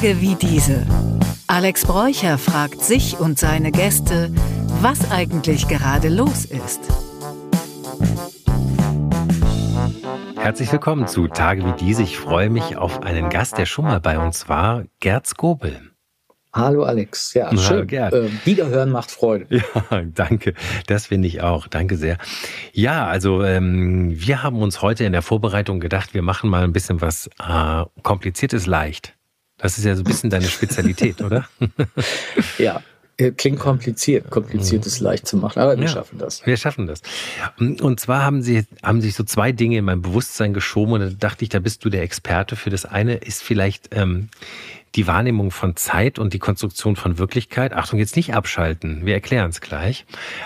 Tage wie diese. Alex Bräucher fragt sich und seine Gäste, was eigentlich gerade los ist. Herzlich willkommen zu Tage wie diese. Ich freue mich auf einen Gast, der schon mal bei uns war, Gert Skobel. Hallo Alex, ja, schön. Wiederhören macht Freude. Ja, danke. Das finde ich auch. Danke sehr. Ja, also wir haben uns heute in der Vorbereitung gedacht, wir machen mal ein bisschen was Kompliziertes leicht. Das ist ja so ein bisschen deine Spezialität, oder? Ja, klingt kompliziert. Kompliziert ist leicht zu machen, aber wir schaffen das. Wir schaffen das. Und zwar haben sich so zwei Dinge in mein Bewusstsein geschoben und da dachte ich, da bist du der Experte für. Das eine ist vielleicht die Wahrnehmung von Zeit und die Konstruktion von Wirklichkeit. Achtung, jetzt nicht abschalten, wir erklären es gleich.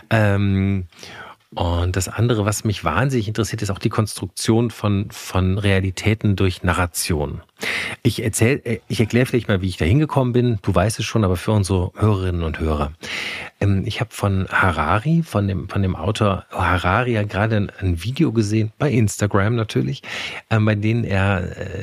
Und das andere, was mich wahnsinnig interessiert, ist auch die Konstruktion von Realitäten durch Narration. Ich erkläre vielleicht mal, wie ich da hingekommen bin. Du weißt es schon, aber für unsere Hörerinnen und Hörer. Ich habe von Harari, von dem Autor Harari, ja gerade ein Video gesehen, bei Instagram natürlich, bei denen er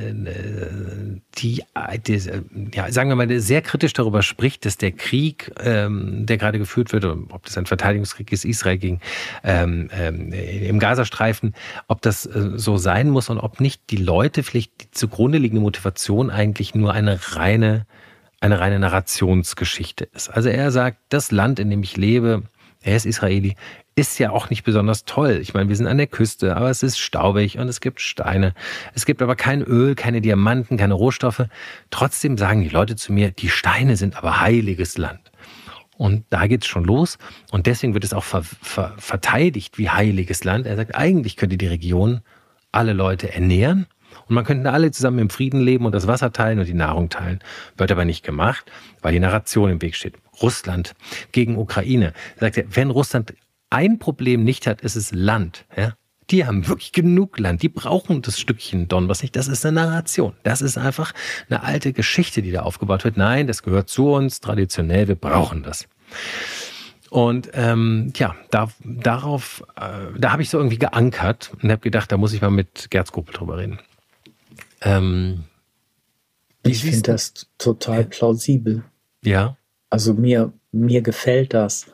sagen wir mal, sehr kritisch darüber spricht, dass der Krieg, der gerade geführt wird, ob das ein Verteidigungskrieg ist, Israel gegen im Gazastreifen, ob das so sein muss und ob nicht die Leute vielleicht die zugrunde liegende Motivation eigentlich nur eine reine Narrationsgeschichte ist. Also er sagt, das Land, in dem ich lebe, er ist Israeli, ist ja auch nicht besonders toll. Ich meine, wir sind an der Küste, aber es ist staubig und es gibt Steine. Es gibt aber kein Öl, keine Diamanten, keine Rohstoffe. Trotzdem sagen die Leute zu mir, die Steine sind aber heiliges Land. Und da geht's schon los. Und deswegen wird es auch verteidigt wie heiliges Land. Er sagt, eigentlich könnte die Region alle Leute ernähren. Und man könnte alle zusammen im Frieden leben und das Wasser teilen und die Nahrung teilen. Wird aber nicht gemacht, weil die Narration im Weg steht. Russland gegen Ukraine. Sagt er, wenn Russland ein Problem nicht hat, ist es Land. Ja? Die haben wirklich genug Land. Die brauchen das Stückchen Donbass nicht. Das ist eine Narration. Das ist einfach eine alte Geschichte, die da aufgebaut wird. Nein, das gehört zu uns traditionell. Wir brauchen das. Und da habe ich so irgendwie geankert und habe gedacht, da muss ich mal mit Gert Skobel drüber reden. Ich finde das total plausibel. Ja. Also mir gefällt das.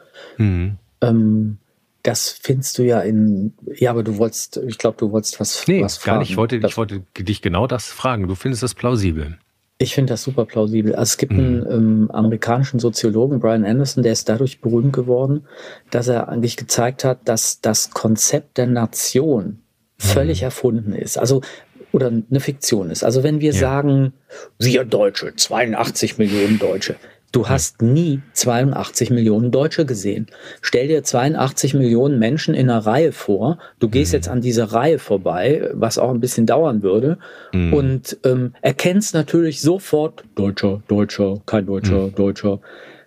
Das findest du ja aber ich glaube, du wolltest was fragen. Nee, gar nicht. Ich wollte dich genau das fragen. Du findest das plausibel. Ich finde das super plausibel. Also es gibt einen amerikanischen Soziologen, Brian Anderson, der ist dadurch berühmt geworden, dass er eigentlich gezeigt hat, dass das Konzept der Nation völlig erfunden ist. Also oder eine Fiktion ist. Also wenn wir sagen, wir Deutsche, 82 Millionen Deutsche, du hast nie 82 Millionen Deutsche gesehen. Stell dir 82 Millionen Menschen in einer Reihe vor. Du gehst jetzt an dieser Reihe vorbei, was auch ein bisschen dauern würde, und erkennst natürlich sofort Deutscher, kein Deutscher, Deutscher.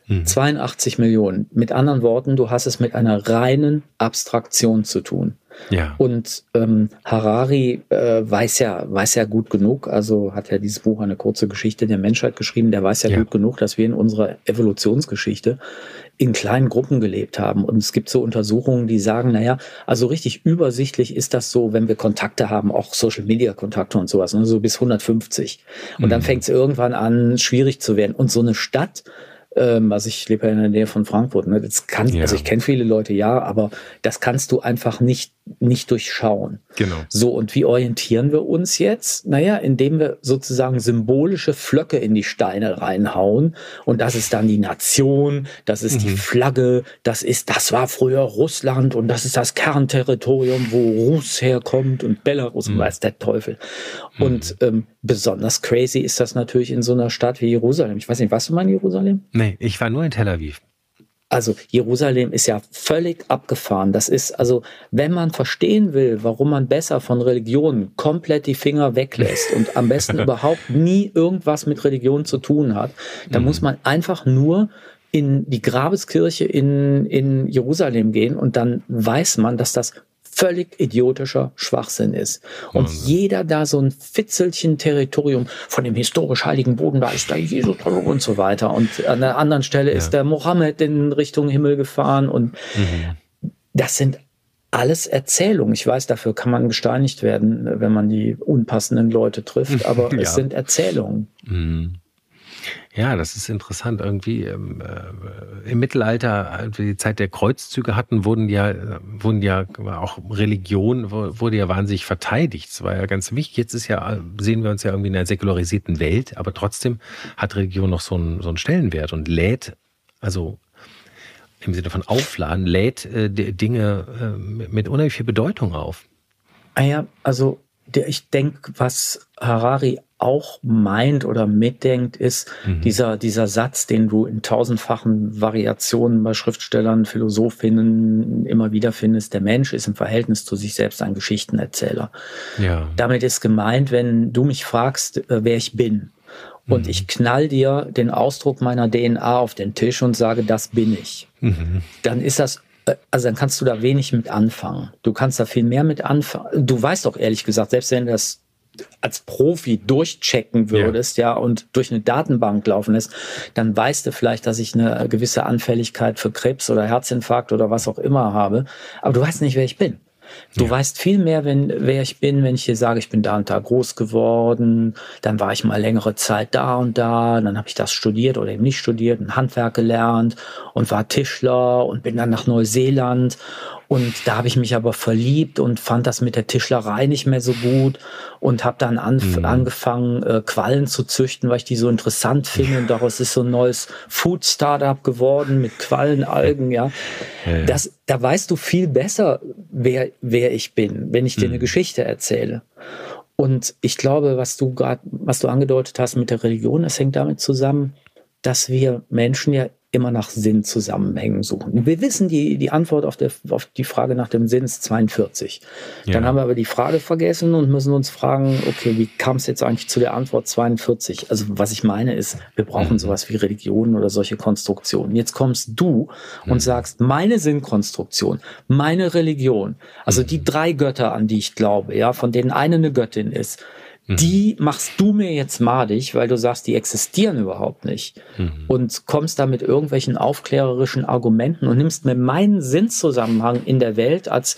82 Millionen. Mit anderen Worten, du hast es mit einer reinen Abstraktion zu tun. Ja. Und Harari weiß ja gut genug, also hat ja dieses Buch Eine kurze Geschichte der Menschheit geschrieben, der weiß ja gut genug, dass wir in unserer Evolutionsgeschichte in kleinen Gruppen gelebt haben. Und es gibt so Untersuchungen, die sagen, also richtig übersichtlich ist das so, wenn wir Kontakte haben, auch Social-Media-Kontakte und sowas, ne, so bis 150. Und dann fängt es irgendwann an, schwierig zu werden. Und so eine Stadt, also ich lebe ja in der Nähe von Frankfurt, ne? Also ich kenne viele Leute, aber das kannst du einfach nicht durchschauen. Genau. So, und wie orientieren wir uns jetzt? Indem wir sozusagen symbolische Flöcke in die Steine reinhauen. Und das ist dann die Nation, das ist die Flagge, das war früher Russland und das ist das Kernterritorium, wo Russ herkommt und Belarus und weiß der Teufel. Und besonders crazy ist das natürlich in so einer Stadt wie Jerusalem. Ich weiß nicht, warst du mal in Jerusalem? Nee, ich war nur in Tel Aviv. Also Jerusalem ist ja völlig abgefahren. Das ist, also wenn man verstehen will, warum man besser von Religion komplett die Finger weglässt und am besten überhaupt nie irgendwas mit Religion zu tun hat, dann muss man einfach nur in die Grabeskirche in Jerusalem gehen und dann weiß man, dass das völlig idiotischer Schwachsinn ist. Und jeder da so ein Fitzelchen Territorium von dem historisch heiligen Boden, da ist da Jesus und so weiter. Und an der anderen Stelle ist der Mohammed in Richtung Himmel gefahren. Und das sind alles Erzählungen. Ich weiß, dafür kann man gesteinigt werden, wenn man die unpassenden Leute trifft. Aber es sind Erzählungen. Ja, das ist interessant. Irgendwie im Mittelalter, als wir die Zeit der Kreuzzüge hatten, wurden ja auch Religion wurde ja wahnsinnig verteidigt. Das war ja ganz wichtig. Jetzt sehen wir uns ja irgendwie in einer säkularisierten Welt, aber trotzdem hat Religion noch so einen Stellenwert und lädt, also im Sinne von aufladen, lädt Dinge mit unheimlich viel Bedeutung auf. Ah ja, also ich denke, was Harari auch meint oder mitdenkt, ist dieser Satz, den du in tausendfachen Variationen bei Schriftstellern, Philosophinnen immer wieder findest: Der Mensch ist im Verhältnis zu sich selbst ein Geschichtenerzähler. Ja. Damit ist gemeint, wenn du mich fragst, wer ich bin, und ich knall dir den Ausdruck meiner DNA auf den Tisch und sage, das bin ich, dann ist das, also dann kannst du da wenig mit anfangen. Du kannst da viel mehr mit anfangen. Du weißt doch ehrlich gesagt, selbst wenn du das als Profi durchchecken würdest, ja, und durch eine Datenbank laufen lässt, dann weißt du vielleicht, dass ich eine gewisse Anfälligkeit für Krebs oder Herzinfarkt oder was auch immer habe. Aber du weißt nicht, wer ich bin. Du weißt viel mehr, wer ich bin, wenn ich dir sage, ich bin da und da groß geworden, dann war ich mal längere Zeit da und da, dann habe ich das studiert oder eben nicht studiert, ein Handwerk gelernt und war Tischler und bin dann nach Neuseeland. Und da habe ich mich aber verliebt und fand das mit der Tischlerei nicht mehr so gut und habe dann angefangen, Quallen zu züchten, weil ich die so interessant finde. Und daraus ist so ein neues Food-Startup geworden mit Quallenalgen. Ja. Da weißt du viel besser, wer ich bin, wenn ich dir eine Geschichte erzähle. Und ich glaube, was du angedeutet hast mit der Religion, das hängt damit zusammen, dass wir Menschen ja immer nach Sinnzusammenhängen suchen. Wir wissen, die Antwort auf die Frage nach dem Sinn ist 42. Ja. Dann haben wir aber die Frage vergessen und müssen uns fragen, okay, wie kam es jetzt eigentlich zu der Antwort 42? Also was ich meine ist, wir brauchen sowas wie Religionen oder solche Konstruktionen. Jetzt kommst du und sagst, meine Sinnkonstruktion, meine Religion, also die 3 Götter, an die ich glaube, ja, von denen eine Göttin ist, die machst du mir jetzt madig, weil du sagst, die existieren überhaupt nicht. Und kommst da mit irgendwelchen aufklärerischen Argumenten und nimmst mir meinen Sinnzusammenhang in der Welt als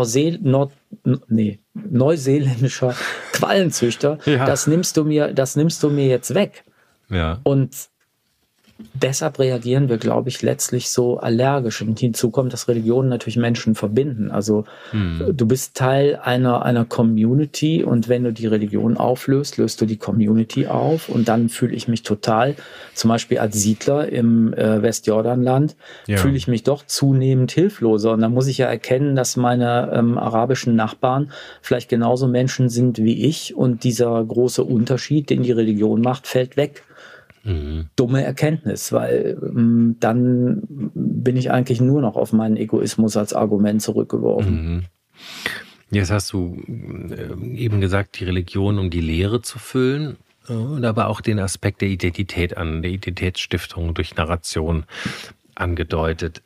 neuseeländischer Quallenzüchter, das nimmst du mir jetzt weg. Ja. Und deshalb reagieren wir, glaube ich, letztlich so allergisch. Und hinzu kommt, dass Religionen natürlich Menschen verbinden. Also du bist Teil einer Community und wenn du die Religion auflöst, löst du die Community auf und dann fühle ich mich total, zum Beispiel als Siedler im Westjordanland, fühle ich mich doch zunehmend hilfloser. Und dann muss ich ja erkennen, dass meine arabischen Nachbarn vielleicht genauso Menschen sind wie ich und dieser große Unterschied, den die Religion macht, fällt weg. Dumme Erkenntnis, weil dann bin ich eigentlich nur noch auf meinen Egoismus als Argument zurückgeworfen. Jetzt hast du eben gesagt, die Religion, um die Lehre zu füllen, und aber auch den Aspekt der Identität der Identitätsstiftung durch Narration angedeutet.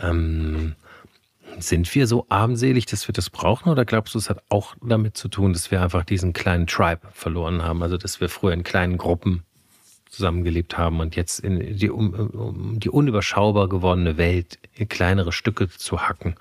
Sind wir so armselig, dass wir das brauchen, oder glaubst du, es hat auch damit zu tun, dass wir einfach diesen kleinen Tribe verloren haben, also dass wir früher in kleinen Gruppen zusammengelebt haben und jetzt in die unüberschaubar gewordene Welt in kleinere Stücke zu hacken?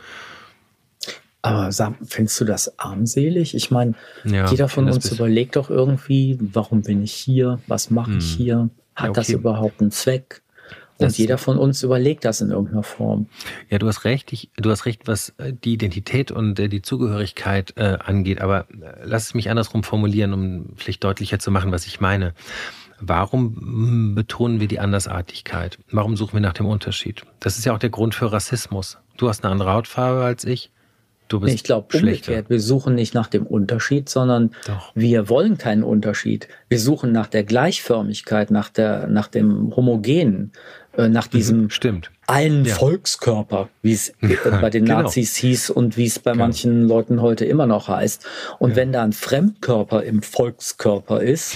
Aber findest du das armselig? Ich meine, jeder von uns überlegt doch irgendwie, warum bin ich hier? Was mache ich hier? Hat das überhaupt einen Zweck? Und jeder von uns überlegt das in irgendeiner Form. Ja, du hast recht, was die Identität und die Zugehörigkeit angeht, aber lass es mich andersrum formulieren, um vielleicht deutlicher zu machen, was ich meine. Warum betonen wir die Andersartigkeit? Warum suchen wir nach dem Unterschied? Das ist ja auch der Grund für Rassismus. Du hast eine andere Hautfarbe als ich. Du bist ich glaube umgekehrt. Wir suchen nicht nach dem Unterschied, sondern wir wollen keinen Unterschied. Wir suchen nach der Gleichförmigkeit, nach dem Homogenen, nach diesem einen Volkskörper, wie es bei den Nazis hieß und wie es bei manchen Leuten heute immer noch heißt. Und wenn da ein Fremdkörper im Volkskörper ist,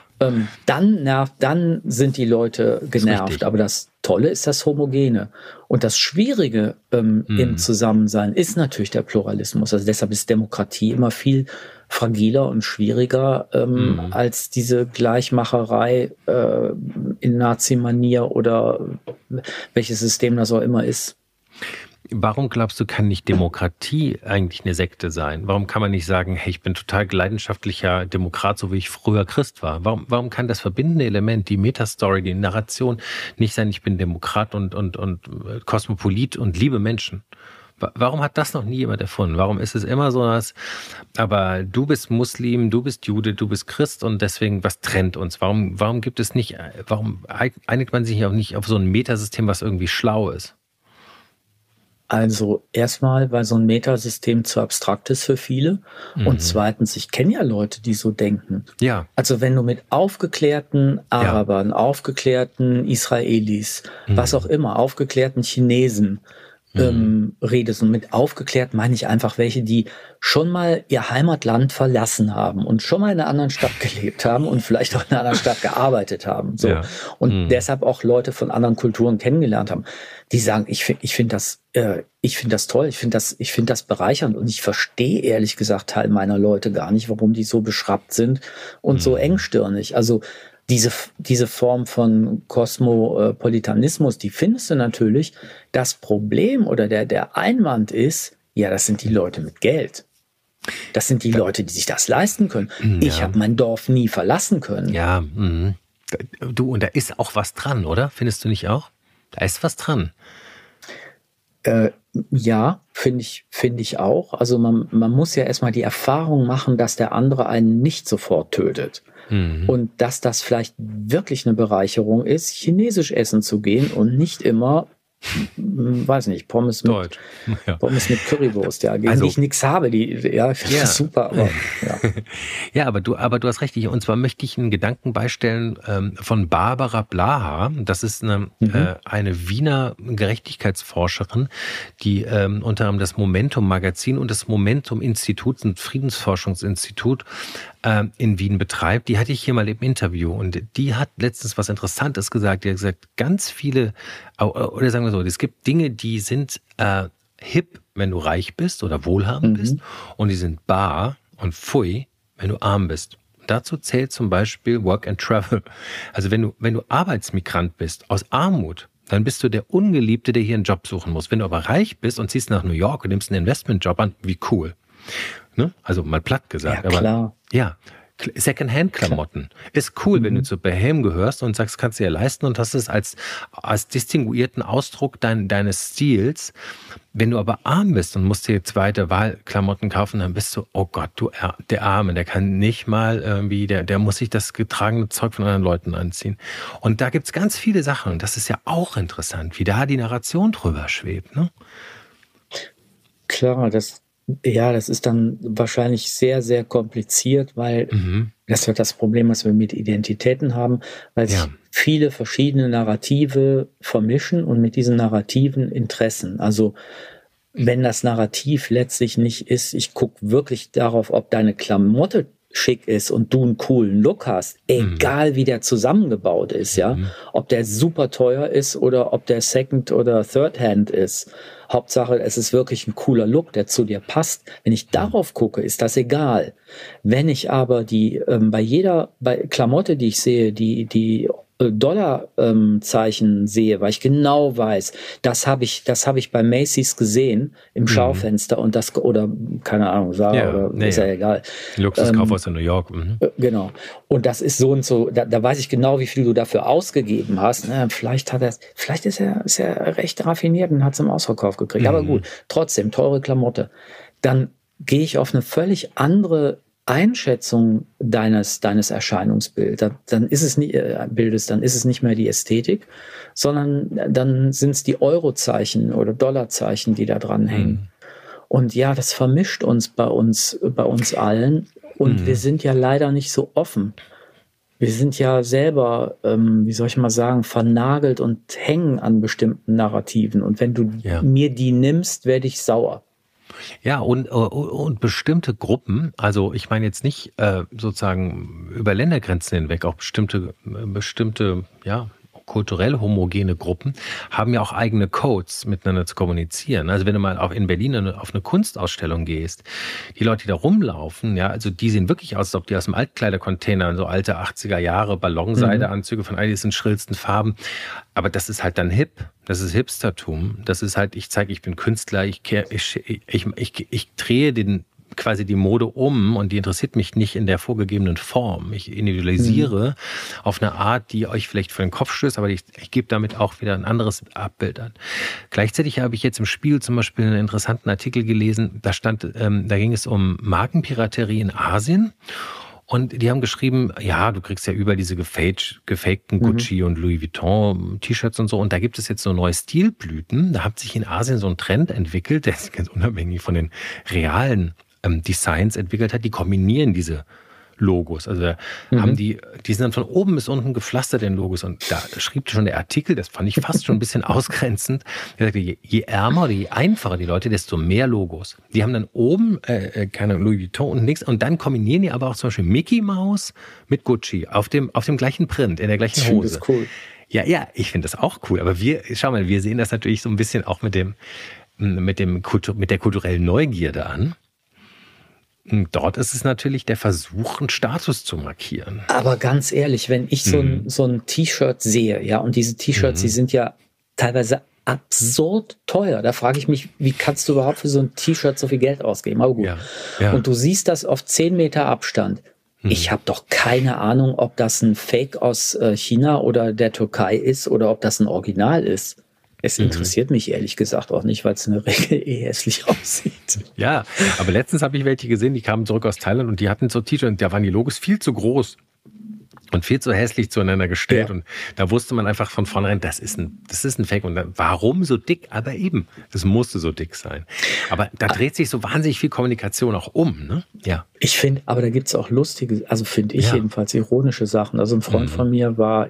dann sind die Leute genervt. Aber das Tolle ist das Homogene. Und das Schwierige im Zusammensein ist natürlich der Pluralismus. Also deshalb ist Demokratie immer viel fragiler und schwieriger als diese Gleichmacherei in Nazi-Manier oder welches System das auch immer ist. Warum glaubst du, kann nicht Demokratie eigentlich eine Sekte sein? Warum kann man nicht sagen, hey, ich bin total leidenschaftlicher Demokrat, so wie ich früher Christ war? Warum kann das verbindende Element, die Metastory, die Narration nicht sein, ich bin Demokrat und Kosmopolit und liebe Menschen? Warum hat das noch nie jemand erfunden? Warum ist es immer so, dass, aber du bist Muslim, du bist Jude, du bist Christ und deswegen, was trennt uns? Warum gibt es nicht, warum einigt man sich auch nicht auf so ein Metasystem, was irgendwie schlau ist? Also erstmal, weil so ein Metasystem zu abstrakt ist für viele. Und zweitens, ich kenne ja Leute, die so denken. Ja. Also wenn du mit aufgeklärten Arabern, aufgeklärten Israelis, was auch immer, aufgeklärten Chinesen redest, und mit aufgeklärt meine ich einfach welche, die schon mal ihr Heimatland verlassen haben und schon mal in einer anderen Stadt gelebt haben und vielleicht auch in einer anderen Stadt gearbeitet haben. So. Ja. Und deshalb auch Leute von anderen Kulturen kennengelernt haben. Die sagen, ich finde das toll, ich finde das bereichernd und ich verstehe ehrlich gesagt Teil meiner Leute gar nicht, warum die so beschrappt sind und so engstirnig. Also diese Form von Kosmopolitanismus, die findest du natürlich. Das Problem oder der Einwand ist, ja, das sind die Leute mit Geld. Das sind die Leute, die sich das leisten können. Ja. Ich habe mein Dorf nie verlassen können. Ja, du, und da ist auch was dran, oder? Findest du nicht auch? Da ist was dran. Ja, finde ich auch. Also man muss ja erstmal die Erfahrung machen, dass der andere einen nicht sofort tötet. Und dass das vielleicht wirklich eine Bereicherung ist, chinesisch essen zu gehen und nicht immer, weiß nicht, Pommes mit Currywurst, ja, gegen die ich nichts habe, das ist super, aber ja. Ja, aber du hast recht, und zwar möchte ich einen Gedanken beistellen von Barbara Blaha, das ist eine Wiener Gerechtigkeitsforscherin, die unter anderem das Momentum-Magazin und das Momentum-Institut, ein Friedensforschungsinstitut in Wien betreibt. Die hatte ich hier mal im Interview und die hat letztens was Interessantes gesagt. Die hat gesagt, ganz viele, oder sagen wir so, es gibt Dinge, die sind hip, wenn du reich bist oder wohlhabend bist, und die sind bar und pfui, wenn du arm bist. Dazu zählt zum Beispiel Work and Travel. Also wenn du Arbeitsmigrant bist aus Armut, dann bist du der Ungeliebte, der hier einen Job suchen muss. Wenn du aber reich bist und ziehst nach New York und nimmst einen Investmentjob an, wie cool. Ne? Also mal platt gesagt. Ja, klar. Aber, ja, Secondhand-Klamotten. Ist cool, wenn du zu Behem gehörst und sagst, kannst du dir leisten und hast es als distinguierten Ausdruck deines Stils. Wenn du aber arm bist und musst dir zweite Wahlklamotten kaufen, dann bist du, oh Gott, der Arme, der kann nicht mal irgendwie, der muss sich das getragene Zeug von anderen Leuten anziehen. Und da gibt's ganz viele Sachen und das ist ja auch interessant, wie da die Narration drüber schwebt, ne? Klar, das ist dann wahrscheinlich sehr, sehr kompliziert, weil das wird das Problem, was wir mit Identitäten haben, weil sich viele verschiedene Narrative vermischen und mit diesen Narrativen Interessen. Also wenn das Narrativ letztlich nicht ist, ich gucke wirklich darauf, ob deine Klamotte schick ist und du einen coolen Look hast, egal wie der zusammengebaut ist, ja, ob der super teuer ist oder ob der Second- oder Third-Hand ist. Hauptsache, es ist wirklich ein cooler Look, der zu dir passt. Wenn ich darauf gucke, ist das egal. Wenn ich aber bei Klamotte, die ich sehe, die Dollarzeichen sehe, weil ich genau weiß, das habe ich bei Macy's gesehen im Schaufenster und oder keine Ahnung, Zara ist ja egal. Luxuskauf aus New York. Genau. Und das ist so und so, da weiß ich genau, wie viel du dafür ausgegeben hast. Vielleicht ist er recht raffiniert und hat es im Ausverkauf gekriegt. Aber gut, trotzdem, teure Klamotte. Dann gehe ich auf eine völlig andere Einschätzung deines Erscheinungsbilds, dann ist es nicht mehr die Ästhetik, sondern dann sind es die Eurozeichen oder Dollarzeichen, die da dran hängen. Und ja, das vermischt uns bei uns allen und wir sind ja leider nicht so offen. Wir sind ja selber, wie soll ich mal sagen, vernagelt und hängen an bestimmten Narrativen. Und wenn du mir die nimmst, werde ich sauer. Ja, und bestimmte Gruppen, also ich meine jetzt nicht sozusagen über Ländergrenzen hinweg, auch bestimmte kulturell homogene Gruppen haben ja auch eigene Codes, miteinander zu kommunizieren. Also wenn du mal in Berlin auf eine Kunstausstellung gehst, die Leute, die da rumlaufen, ja, also die sehen wirklich aus, als ob die aus dem Altkleidercontainer, so alte 80er Jahre Ballonseideanzüge von all diesen schrillsten Farben. Aber das ist halt dann hip. Das ist Hipstertum. Das ist halt, ich zeige, ich bin Künstler, ich drehe quasi die Mode um und die interessiert mich nicht in der vorgegebenen Form. Ich individualisiere auf eine Art, die euch vielleicht vor den Kopf stößt, aber ich gebe damit auch wieder ein anderes Abbild an. Gleichzeitig habe ich jetzt im Spiegel zum Beispiel einen interessanten Artikel gelesen, da ging es um Markenpiraterie in Asien. Und die haben geschrieben, ja, du kriegst ja überall diese gefakten Gucci und Louis Vuitton T-Shirts und so. Und da gibt es jetzt so neue Stilblüten. Da hat sich in Asien so ein Trend entwickelt, der ist ganz unabhängig von den realen Designs entwickelt hat. Die kombinieren diese Logos. Also haben die sind dann von oben bis unten gepflastert, den Logos. Und da schrieb schon der Artikel, das fand ich fast schon ein bisschen ausgrenzend. Er sagte, je ärmer oder je einfacher die Leute, desto mehr Logos. Die haben dann oben, keine Louis Vuitton und nichts. Und dann kombinieren die aber auch zum Beispiel Mickey Mouse mit Gucci auf dem gleichen Print, in der gleichen Hose. Das ist cool. Ja, ich finde das auch cool. Aber wir sehen das natürlich so ein bisschen auch mit der kulturellen Neugierde an. Dort ist es natürlich der Versuch, einen Status zu markieren. Aber ganz ehrlich, wenn ich so ein T-Shirt sehe, ja, und diese T-Shirts, die sind ja teilweise absurd teuer. Da frage ich mich, wie kannst du überhaupt für so ein T-Shirt so viel Geld ausgeben? Aber gut. Ja. Und du siehst das auf 10 Meter Abstand. Ich habe doch keine Ahnung, ob das ein Fake aus China oder der Türkei ist oder ob das ein Original ist. Es interessiert mich ehrlich gesagt auch nicht, weil es in der Regel hässlich aussieht. Ja, aber letztens habe ich welche gesehen, die kamen zurück aus Thailand und die hatten so T-Shirts, da waren die Logos viel zu groß und viel zu hässlich zueinander gestellt. Ja. Und da wusste man einfach von vornherein, das ist ein Fake. Und dann, warum so dick? Aber eben, das musste so dick sein. Aber da dreht sich so wahnsinnig viel Kommunikation auch um, ne? Ja. Ich finde, aber da gibt es auch lustige, also finde ich jedenfalls ironische Sachen. Also ein Freund von mir war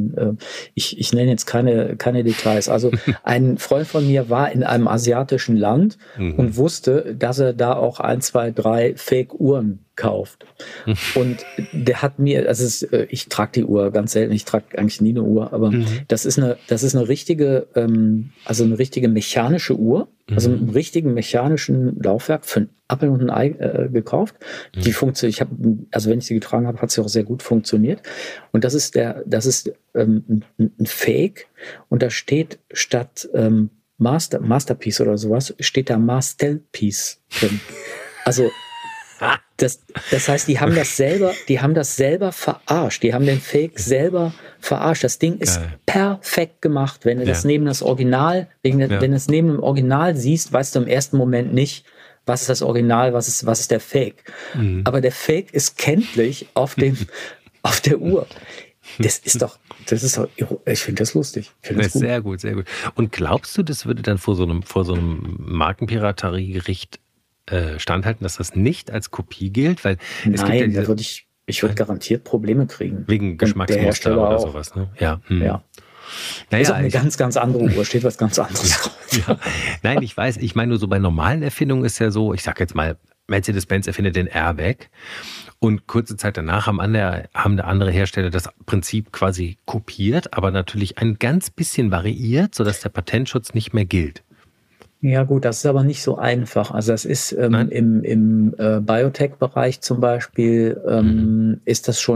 ich nenne jetzt keine Details, also ein Freund von mir war in einem asiatischen Land und wusste, dass er da auch 1, 2, 3 Fake-Uhren kauft. Und der hat mir, ich trage die Uhr ganz selten, ich trage eigentlich nie eine Uhr, aber das ist eine richtige, also eine richtige mechanische Uhr, also mit einem richtigen mechanischen Laufwerk für ein Apfel und ein Ei gekauft. Die funktioniert, wenn ich sie getragen habe, hat sie auch sehr gut funktioniert. Und das ist ein Fake und da steht statt Masterpiece oder sowas, steht da Masterpiece drin. Also das heißt, die haben das selber verarscht. Die haben den Fake selber verarscht. Das Ding ist perfekt gemacht. Wenn du das neben das Original, wenn du es neben dem Original siehst, weißt du im ersten Moment nicht, was ist das Original, was ist der Fake. Aber der Fake ist kenntlich auf der Uhr. Das ist doch, ich finde das lustig. Das gut. Sehr gut, sehr gut. Und glaubst du, das würde dann vor so einem Markenpirateriegericht standhalten, dass das nicht als Kopie gilt? Weil es gibt ja ich würde garantiert Probleme kriegen. Wegen Geschmacksmuster oder sowas, ne? Ja. Ja. Naja, ist auch eine ganz, ganz andere Uhr, steht was ganz anderes drauf. Ja. Nein, ich weiß, ich meine nur so bei normalen Erfindungen ist ja so, ich sag jetzt mal, Mercedes-Benz erfindet den Airbag und kurze Zeit danach haben andere Hersteller das Prinzip quasi kopiert, aber natürlich ein ganz bisschen variiert, sodass der Patentschutz nicht mehr gilt. Ja gut, das ist aber nicht so einfach. Also das ist im Biotech-Bereich zum Beispiel ist das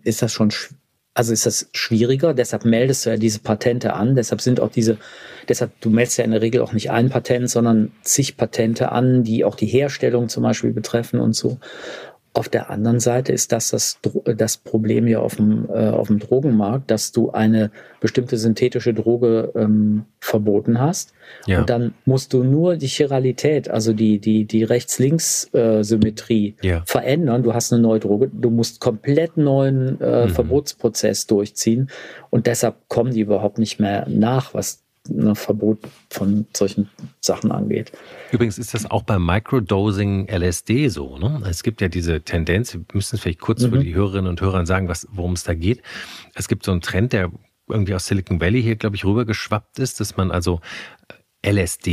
schwieriger. Deshalb meldest du ja diese Patente an. Deshalb du meldest ja in der Regel auch nicht ein Patent, sondern zig Patente an, die auch die Herstellung zum Beispiel betreffen und so. Auf der anderen Seite ist das Problem ja auf dem Drogenmarkt, dass du eine bestimmte synthetische Droge verboten hast. Ja. Und dann musst du nur die Chiralität, also die Rechts-Links-Symmetrie verändern. Du hast eine neue Droge, du musst komplett neuen Verbotsprozess durchziehen. Und deshalb kommen die überhaupt nicht mehr nach, was ein Verbot von solchen Sachen angeht. Übrigens ist das auch beim Microdosing LSD so, ne? Es gibt ja diese Tendenz, wir müssen es vielleicht kurz für die Hörerinnen und Hörer sagen, worum es da geht. Es gibt so einen Trend, der irgendwie aus Silicon Valley hier, glaube ich, rübergeschwappt ist, dass man also LSD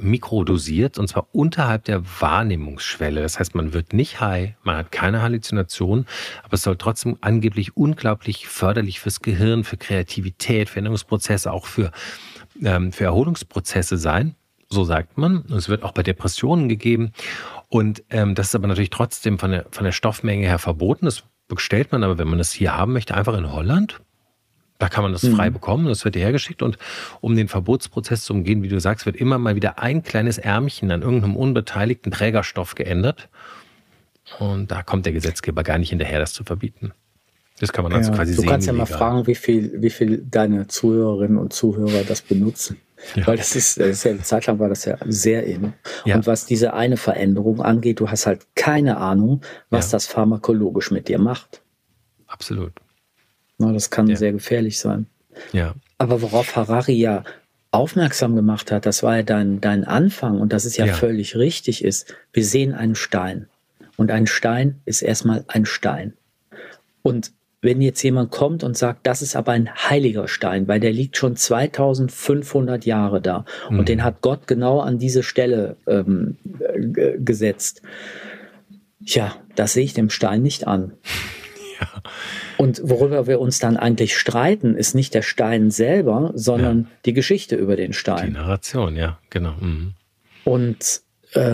mikrodosiert, und zwar unterhalb der Wahrnehmungsschwelle. Das heißt, man wird nicht high, man hat keine Halluzinationen, aber es soll trotzdem angeblich unglaublich förderlich fürs Gehirn, für Kreativität, für Erinnerungsprozesse, auch für Erholungsprozesse sein. So sagt man. Und es wird auch bei Depressionen gegeben. Und das ist aber natürlich trotzdem von der Stoffmenge her verboten. Das bestellt man aber, wenn man das hier haben möchte, einfach in Holland. Da kann man das frei bekommen, das wird dir hergeschickt, und um den Verbotsprozess zu umgehen, wie du sagst, wird immer mal wieder ein kleines Ärmchen an irgendeinem unbeteiligten Trägerstoff geändert, und da kommt der Gesetzgeber gar nicht hinterher, das zu verbieten. Das kann man also quasi sehen. Du kannst ja mal fragen, wie viel deine Zuhörerinnen und Zuhörer das benutzen. Ja. Weil das ist ja, eine Zeit lang war das ja sehr in. Ja. Und was diese eine Veränderung angeht, du hast halt keine Ahnung, was das pharmakologisch mit dir macht. Absolut. Das kann sehr gefährlich sein. Ja. Aber worauf Harari ja aufmerksam gemacht hat, das war ja dein Anfang, und das ist ja völlig richtig ist. Wir sehen einen Stein, und ein Stein ist erstmal ein Stein. Und wenn jetzt jemand kommt und sagt, das ist aber ein heiliger Stein, weil der liegt schon 2500 Jahre da und den hat Gott genau an diese Stelle gesetzt. Ja, das sehe ich dem Stein nicht an. Ja. Und worüber wir uns dann eigentlich streiten, ist nicht der Stein selber, sondern die Geschichte über den Stein. Die Narration, ja, genau. Mhm. Und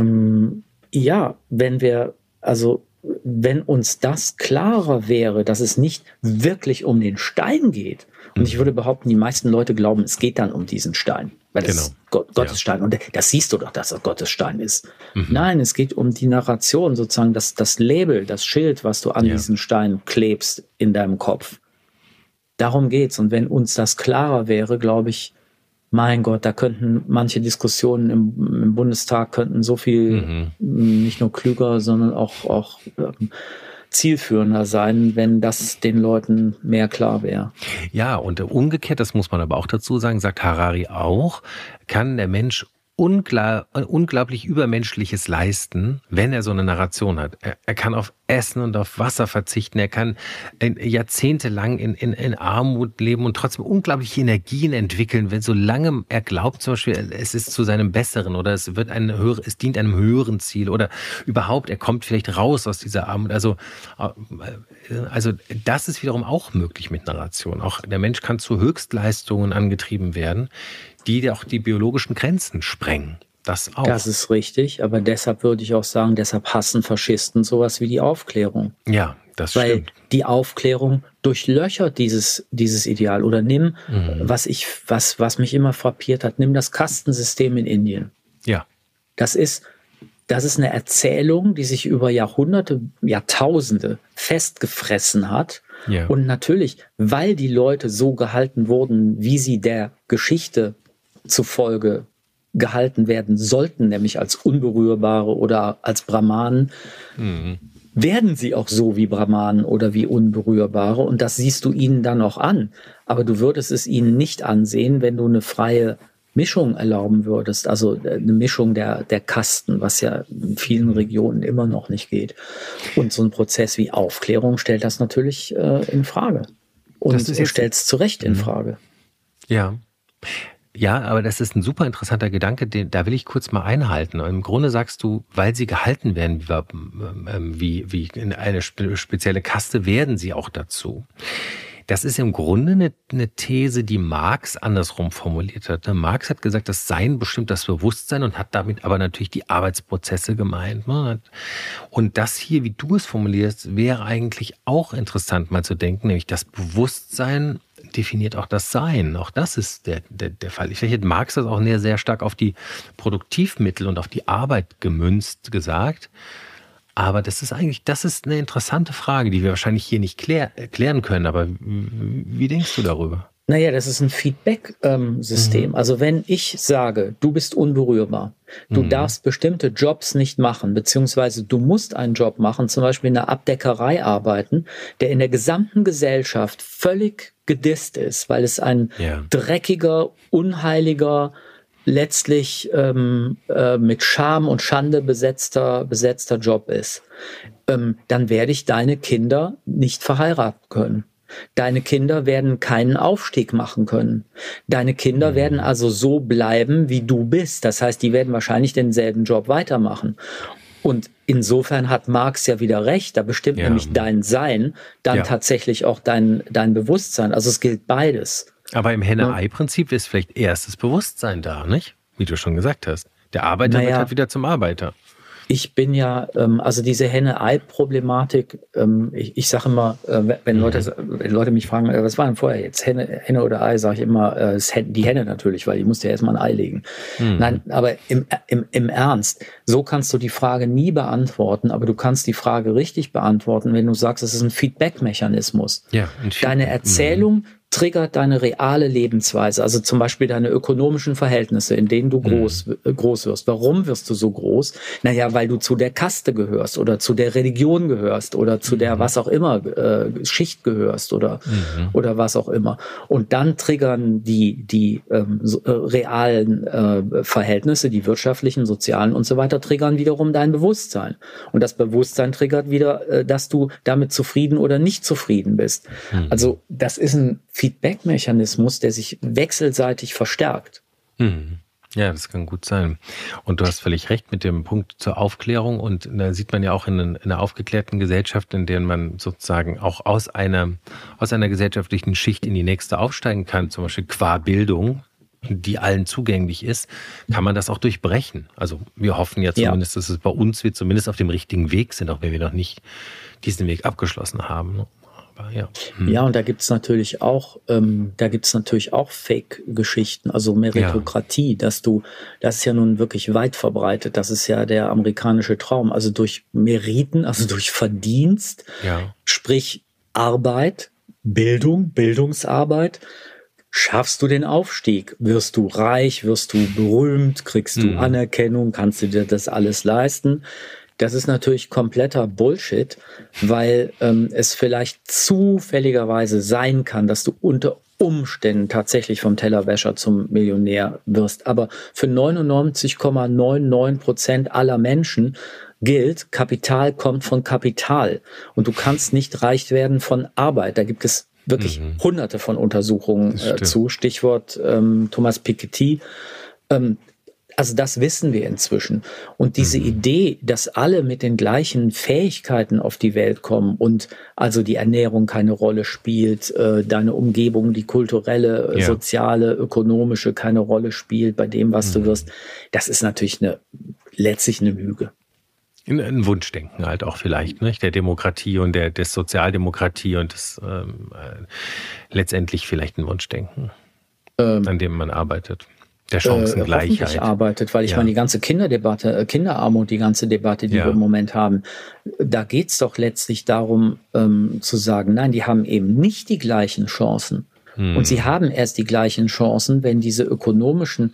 wenn uns das klarer wäre, dass es nicht wirklich um den Stein geht, und ich würde behaupten, die meisten Leute glauben, es geht dann um diesen Stein, weil das ist Gottes Stein, und das siehst du doch, dass er Gottes Stein ist. Nein, es geht um die Narration, sozusagen das Label, das Schild, was du an diesen Stein klebst in deinem Kopf. Darum geht's, und wenn uns das klarer wäre, glaube ich, mein Gott, da könnten manche Diskussionen im Bundestag könnten so viel nicht nur klüger, sondern auch zielführender sein, wenn das den Leuten mehr klar wäre. Ja, und umgekehrt, das muss man aber auch dazu sagen, sagt Harari auch, kann der Mensch unglaublich Übermenschliches leisten, wenn er so eine Narration hat. Er kann auf Essen und auf Wasser verzichten, er kann jahrzehntelang in Armut leben und trotzdem unglaubliche Energien entwickeln, wenn solange er glaubt, zum Beispiel, es ist zu seinem Besseren oder es dient einem höheren Ziel oder überhaupt, er kommt vielleicht raus aus dieser Armut. Also das ist wiederum auch möglich mit Narration. Auch der Mensch kann zu Höchstleistungen angetrieben werden, die auch die biologischen Grenzen sprengen. Das auch. Das ist richtig, aber deshalb würde ich auch sagen, deshalb hassen Faschisten sowas wie die Aufklärung. Ja, das stimmt. Weil die Aufklärung durchlöchert dieses Ideal. Oder nimm, was mich immer frappiert hat, nimm das Kastensystem in Indien. Ja. Das ist eine Erzählung, die sich über Jahrhunderte, Jahrtausende festgefressen hat. Ja. Und natürlich, weil die Leute so gehalten wurden, wie sie der Geschichte zufolge gehalten werden sollten, nämlich als Unberührbare oder als Brahmanen, werden sie auch so wie Brahmanen oder wie Unberührbare, und das siehst du ihnen dann auch an. Aber du würdest es ihnen nicht ansehen, wenn du eine freie Mischung erlauben würdest, also eine Mischung der Kasten, was ja in vielen Regionen immer noch nicht geht. Und so ein Prozess wie Aufklärung stellt das natürlich in Frage. Und stellt es zu Recht in Frage. Ja. Ja, aber das ist ein super interessanter Gedanke, da will ich kurz mal einhalten. Im Grunde sagst du, weil sie gehalten werden wie in eine spezielle Kaste, werden sie auch dazu. Das ist im Grunde eine These, die Marx andersrum formuliert hat. Marx hat gesagt, das Sein bestimmt das Bewusstsein und hat damit aber natürlich die Arbeitsprozesse gemeint. Und das hier, wie du es formulierst, wäre eigentlich auch interessant mal zu denken, nämlich das Bewusstsein definiert auch das Sein. Auch das ist der Fall. Vielleicht hat Marx das auch sehr stark auf die Produktivmittel und auf die Arbeit gemünzt gesagt. Aber das ist eine interessante Frage, die wir wahrscheinlich hier nicht klären können. Aber wie denkst du darüber? Naja, das ist ein Feedback-System. Also wenn ich sage, du bist unberührbar, du darfst bestimmte Jobs nicht machen, beziehungsweise du musst einen Job machen, zum Beispiel in der Abdeckerei arbeiten, der in der gesamten Gesellschaft völlig gedisst ist, weil es ein dreckiger, unheiliger, letztlich mit Scham und Schande besetzter Job ist, dann werde ich deine Kinder nicht verheiraten können. Deine Kinder werden keinen Aufstieg machen können. Deine Kinder werden also so bleiben, wie du bist. Das heißt, die werden wahrscheinlich denselben Job weitermachen. Und insofern hat Marx ja wieder recht. Da bestimmt nämlich dein Sein dann tatsächlich auch dein Bewusstsein. Also es gilt beides. Aber im Henne-Ei-Prinzip ist vielleicht erst das Bewusstsein da, nicht? Wie du schon gesagt hast. Der Arbeiter wird halt wieder zum Arbeiter. Ich bin ja, also diese Henne-Ei-Problematik, ich sage immer, wenn Leute mich fragen, was war denn vorher jetzt, Henne oder Ei, sage ich immer, die Henne natürlich, weil die musste ja erstmal ein Ei legen. Nein, aber im Ernst, so kannst du die Frage nie beantworten, aber du kannst die Frage richtig beantworten, wenn du sagst, es ist ein Feedback-Mechanismus. Ja, Deine Erzählung triggert deine reale Lebensweise, also zum Beispiel deine ökonomischen Verhältnisse, in denen du groß wirst. Warum wirst du so groß? Naja, weil du zu der Kaste gehörst oder zu der Religion gehörst oder zu der was auch immer Schicht gehörst oder was auch immer. Und dann triggern die realen Verhältnisse, die wirtschaftlichen, sozialen und so weiter, triggern wiederum dein Bewusstsein. Und das Bewusstsein triggert wieder, dass du damit zufrieden oder nicht zufrieden bist. Also das ist ein Feedback-Mechanismus, der sich wechselseitig verstärkt. Ja, das kann gut sein. Und du hast völlig recht mit dem Punkt zur Aufklärung. Und da sieht man ja auch in einer aufgeklärten Gesellschaft, in der man sozusagen auch aus einer gesellschaftlichen Schicht in die nächste aufsteigen kann, zum Beispiel qua Bildung, die allen zugänglich ist, kann man das auch durchbrechen. Also wir hoffen ja zumindest, dass es bei uns wir zumindest auf dem richtigen Weg sind, auch wenn wir noch nicht diesen Weg abgeschlossen haben. Ja, und da gibt's natürlich auch Fake-Geschichten, also Meritokratie, das ist ja nun wirklich weit verbreitet, das ist ja der amerikanische Traum, also durch Meriten, also durch Verdienst, sprich Arbeit, Bildungsarbeit, schaffst du den Aufstieg, wirst du reich, wirst du berühmt, kriegst du Anerkennung, kannst du dir das alles leisten. Das ist natürlich kompletter Bullshit, weil es vielleicht zufälligerweise sein kann, dass du unter Umständen tatsächlich vom Tellerwäscher zum Millionär wirst. Aber für 99,99% aller Menschen gilt, Kapital kommt von Kapital. Und du kannst nicht reich werden von Arbeit. Da gibt es wirklich hunderte von Untersuchungen zu. Stichwort Thomas Piketty. Also das wissen wir inzwischen. Und diese Idee, dass alle mit den gleichen Fähigkeiten auf die Welt kommen und also die Ernährung keine Rolle spielt, deine Umgebung, die kulturelle, soziale, ökonomische keine Rolle spielt bei dem, was du wirst, das ist natürlich letztlich eine Lüge. Ein Wunschdenken halt auch vielleicht, nicht? Der Demokratie und der Sozialdemokratie und das letztendlich vielleicht ein Wunschdenken, an dem man arbeitet. Der Chancengleichheit. Hoffentlich arbeitet, weil ich meine, die ganze Kinderarmut, die ganze Debatte, die wir im Moment haben, da geht's doch letztlich darum, zu sagen, nein, die haben eben nicht die gleichen Chancen. Und sie haben erst die gleichen Chancen, wenn diese ökonomischen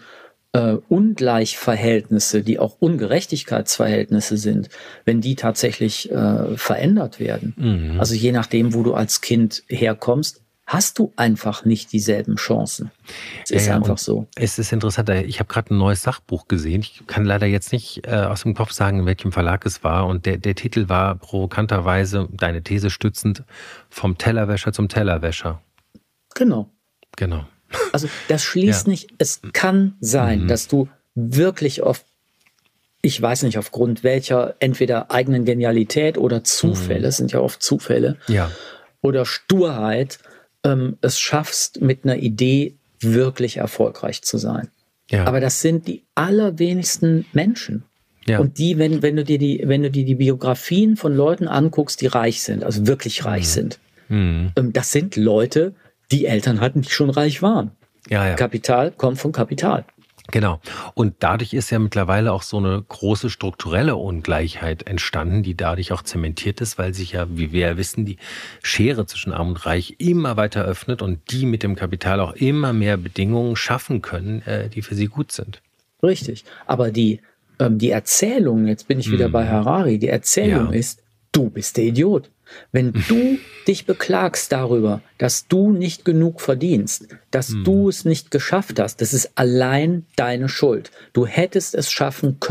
Ungleichverhältnisse, die auch Ungerechtigkeitsverhältnisse sind, wenn die tatsächlich verändert werden. Also je nachdem, wo du als Kind herkommst, hast du einfach nicht dieselben Chancen. Es ist einfach so. Es ist interessant, ich habe gerade ein neues Sachbuch gesehen. Ich kann leider jetzt nicht aus dem Kopf sagen, in welchem Verlag es war. Und der Titel war provokanterweise, deine These stützend, vom Tellerwäscher zum Tellerwäscher. Genau. Also das schließt nicht, es kann sein, dass du wirklich ich weiß nicht, aufgrund welcher entweder eigenen Genialität oder Zufälle, es sind ja oft Zufälle, oder Sturheit, es schaffst, mit einer Idee wirklich erfolgreich zu sein. Ja. Aber das sind die allerwenigsten Menschen. Ja. Und wenn du dir die Biografien von Leuten anguckst, die reich sind, also wirklich reich sind, das sind Leute, die Eltern hatten, die schon reich waren. Ja. Kapital kommt von Kapital. Genau. Und dadurch ist ja mittlerweile auch so eine große strukturelle Ungleichheit entstanden, die dadurch auch zementiert ist, weil sich ja, wie wir ja wissen, die Schere zwischen Arm und Reich immer weiter öffnet und die mit dem Kapital auch immer mehr Bedingungen schaffen können, die für sie gut sind. Richtig. Aber die Erzählung, jetzt bin ich wieder bei Harari, die Erzählung ist, du bist der Idiot. Wenn du dich beklagst darüber, dass du nicht genug verdienst, dass du es nicht geschafft hast, das ist allein deine Schuld. Du hättest es schaffen können.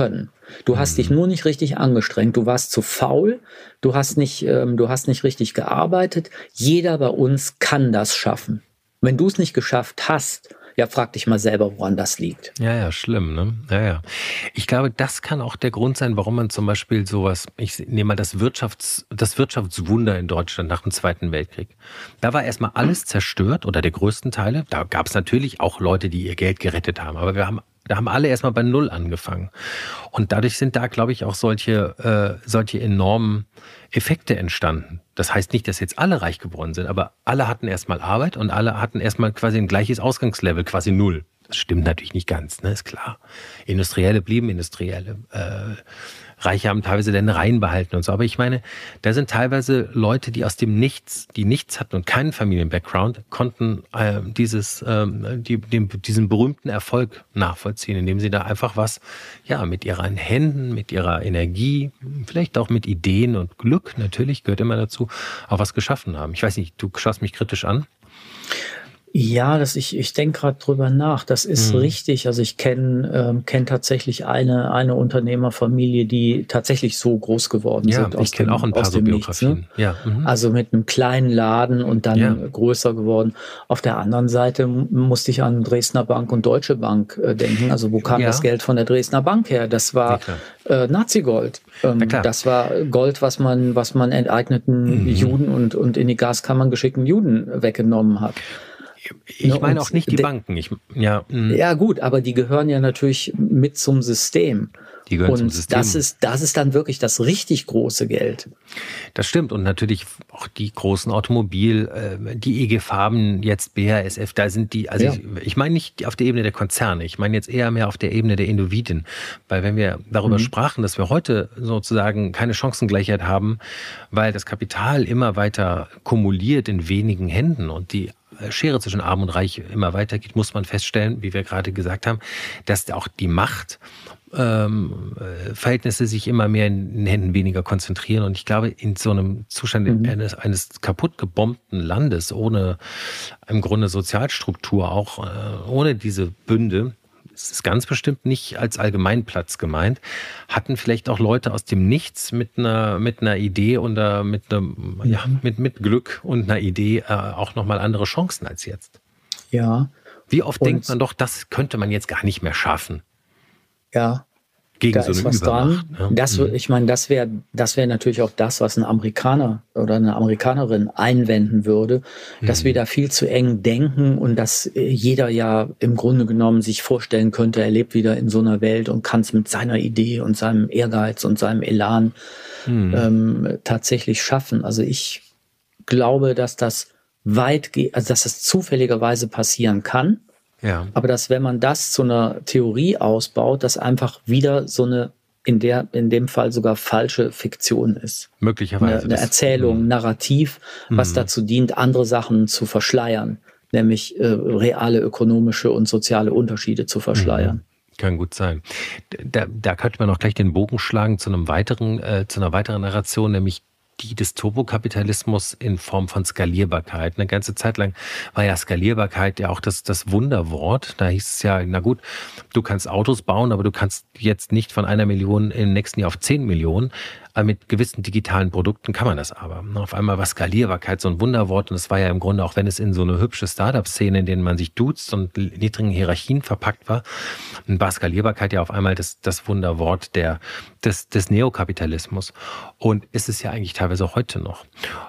Du hast dich nur nicht richtig angestrengt. Du warst zu faul. Du hast nicht richtig gearbeitet. Jeder bei uns kann das schaffen. Wenn du es nicht geschafft hast, ja, frag dich mal selber, woran das liegt. Ja, schlimm, ne? Ja. Ich glaube, das kann auch der Grund sein, warum man zum Beispiel sowas, ich nehme mal das Wirtschaftswunder in Deutschland nach dem Zweiten Weltkrieg. Da war erstmal alles zerstört oder der größten Teile. Da gab es natürlich auch Leute, die ihr Geld gerettet haben, aber da haben alle erstmal bei Null angefangen. Und dadurch sind da, glaube ich, auch solche enormen Effekte entstanden. Das heißt nicht, dass jetzt alle reich geworden sind, aber alle hatten erstmal Arbeit und alle hatten erstmal quasi ein gleiches Ausgangslevel, quasi Null. Das stimmt natürlich nicht ganz, ne, ist klar. Industrielle blieben Industrielle. Reiche haben teilweise Ländereien behalten und so. Aber ich meine, da sind teilweise Leute, die aus dem Nichts, die nichts hatten und keinen Familien-Background, konnten diesen berühmten Erfolg nachvollziehen, indem sie da einfach was, ja, mit ihren Händen, mit ihrer Energie, vielleicht auch mit Ideen und Glück, natürlich gehört immer dazu, auch was geschaffen haben. Ich weiß nicht, du schaust mich kritisch an. Ja, ich denke gerade drüber nach. Das ist richtig. Also ich kenne tatsächlich eine Unternehmerfamilie, die tatsächlich so groß geworden sind. Ich kenne auch ein paar so Biografien. Nichts, ne? Also mit einem kleinen Laden und dann größer geworden. Auf der anderen Seite musste ich an Dresdner Bank und Deutsche Bank denken. Also wo kam das Geld von der Dresdner Bank her? Das war Nazi-Gold. Das war Gold, was man enteigneten Juden und in die Gaskammern geschickten Juden weggenommen hat. Ich meine auch nicht die Banken. Ja gut, aber die gehören ja natürlich mit zum System. Die gehören zum System. Das ist dann wirklich das richtig große Geld. Das stimmt. Und natürlich auch die großen die IG Farben, jetzt BASF, da sind die, also ich meine nicht auf der Ebene der Konzerne, ich meine jetzt eher mehr auf der Ebene der Individuen. Weil wenn wir darüber sprachen, dass wir heute sozusagen keine Chancengleichheit haben, weil das Kapital immer weiter kumuliert in wenigen Händen und die Schere zwischen Arm und Reich immer weitergeht, muss man feststellen, wie wir gerade gesagt haben, dass auch die Machtverhältnisse sich immer mehr in den Händen weniger konzentrieren. Und ich glaube, in so einem Zustand eines kaputt gebombten Landes, ohne im Grunde Sozialstruktur, auch ohne diese Bünde, es ist ganz bestimmt nicht als Allgemeinplatz gemeint, hatten vielleicht auch Leute aus dem Nichts mit einer Idee und mit Glück und einer Idee auch nochmal andere Chancen als jetzt. Ja. Wie oft denkt man doch, das könnte man jetzt gar nicht mehr schaffen? Ja. Gegen da so eine ist was Übermacht. Dran. Ne? Ich meine, das wäre natürlich auch das, was ein Amerikaner oder eine Amerikanerin einwenden würde, dass wir da viel zu eng denken und dass jeder ja im Grunde genommen sich vorstellen könnte, er lebt wieder in so einer Welt und kann es mit seiner Idee und seinem Ehrgeiz und seinem Elan tatsächlich schaffen. Also ich glaube, dass das dass das zufälligerweise passieren kann. Ja. Aber dass, wenn man das zu einer Theorie ausbaut, das einfach wieder so eine, in dem Fall sogar falsche Fiktion ist. Möglicherweise. Eine Erzählung, Narrativ, was dazu dient, andere Sachen zu verschleiern, nämlich reale ökonomische und soziale Unterschiede zu verschleiern. Kann gut sein. Da könnte man auch gleich den Bogen schlagen zu einer weiteren Narration, nämlich die des Turbokapitalismus in Form von Skalierbarkeit. Eine ganze Zeit lang war ja Skalierbarkeit ja auch das Wunderwort. Da hieß es ja, na gut, du kannst Autos bauen, aber du kannst jetzt nicht von 1 Million im nächsten Jahr auf 10 Millionen. Aber mit gewissen digitalen Produkten kann man das aber. Auf einmal war Skalierbarkeit so ein Wunderwort und es war ja im Grunde, auch wenn es in so eine hübsche Startup-Szene, in denen man sich duzt und niedrigen Hierarchien verpackt war Skalierbarkeit ja auf einmal das Wunderwort des Neokapitalismus. Und ist es ja eigentlich teilweise auch heute noch.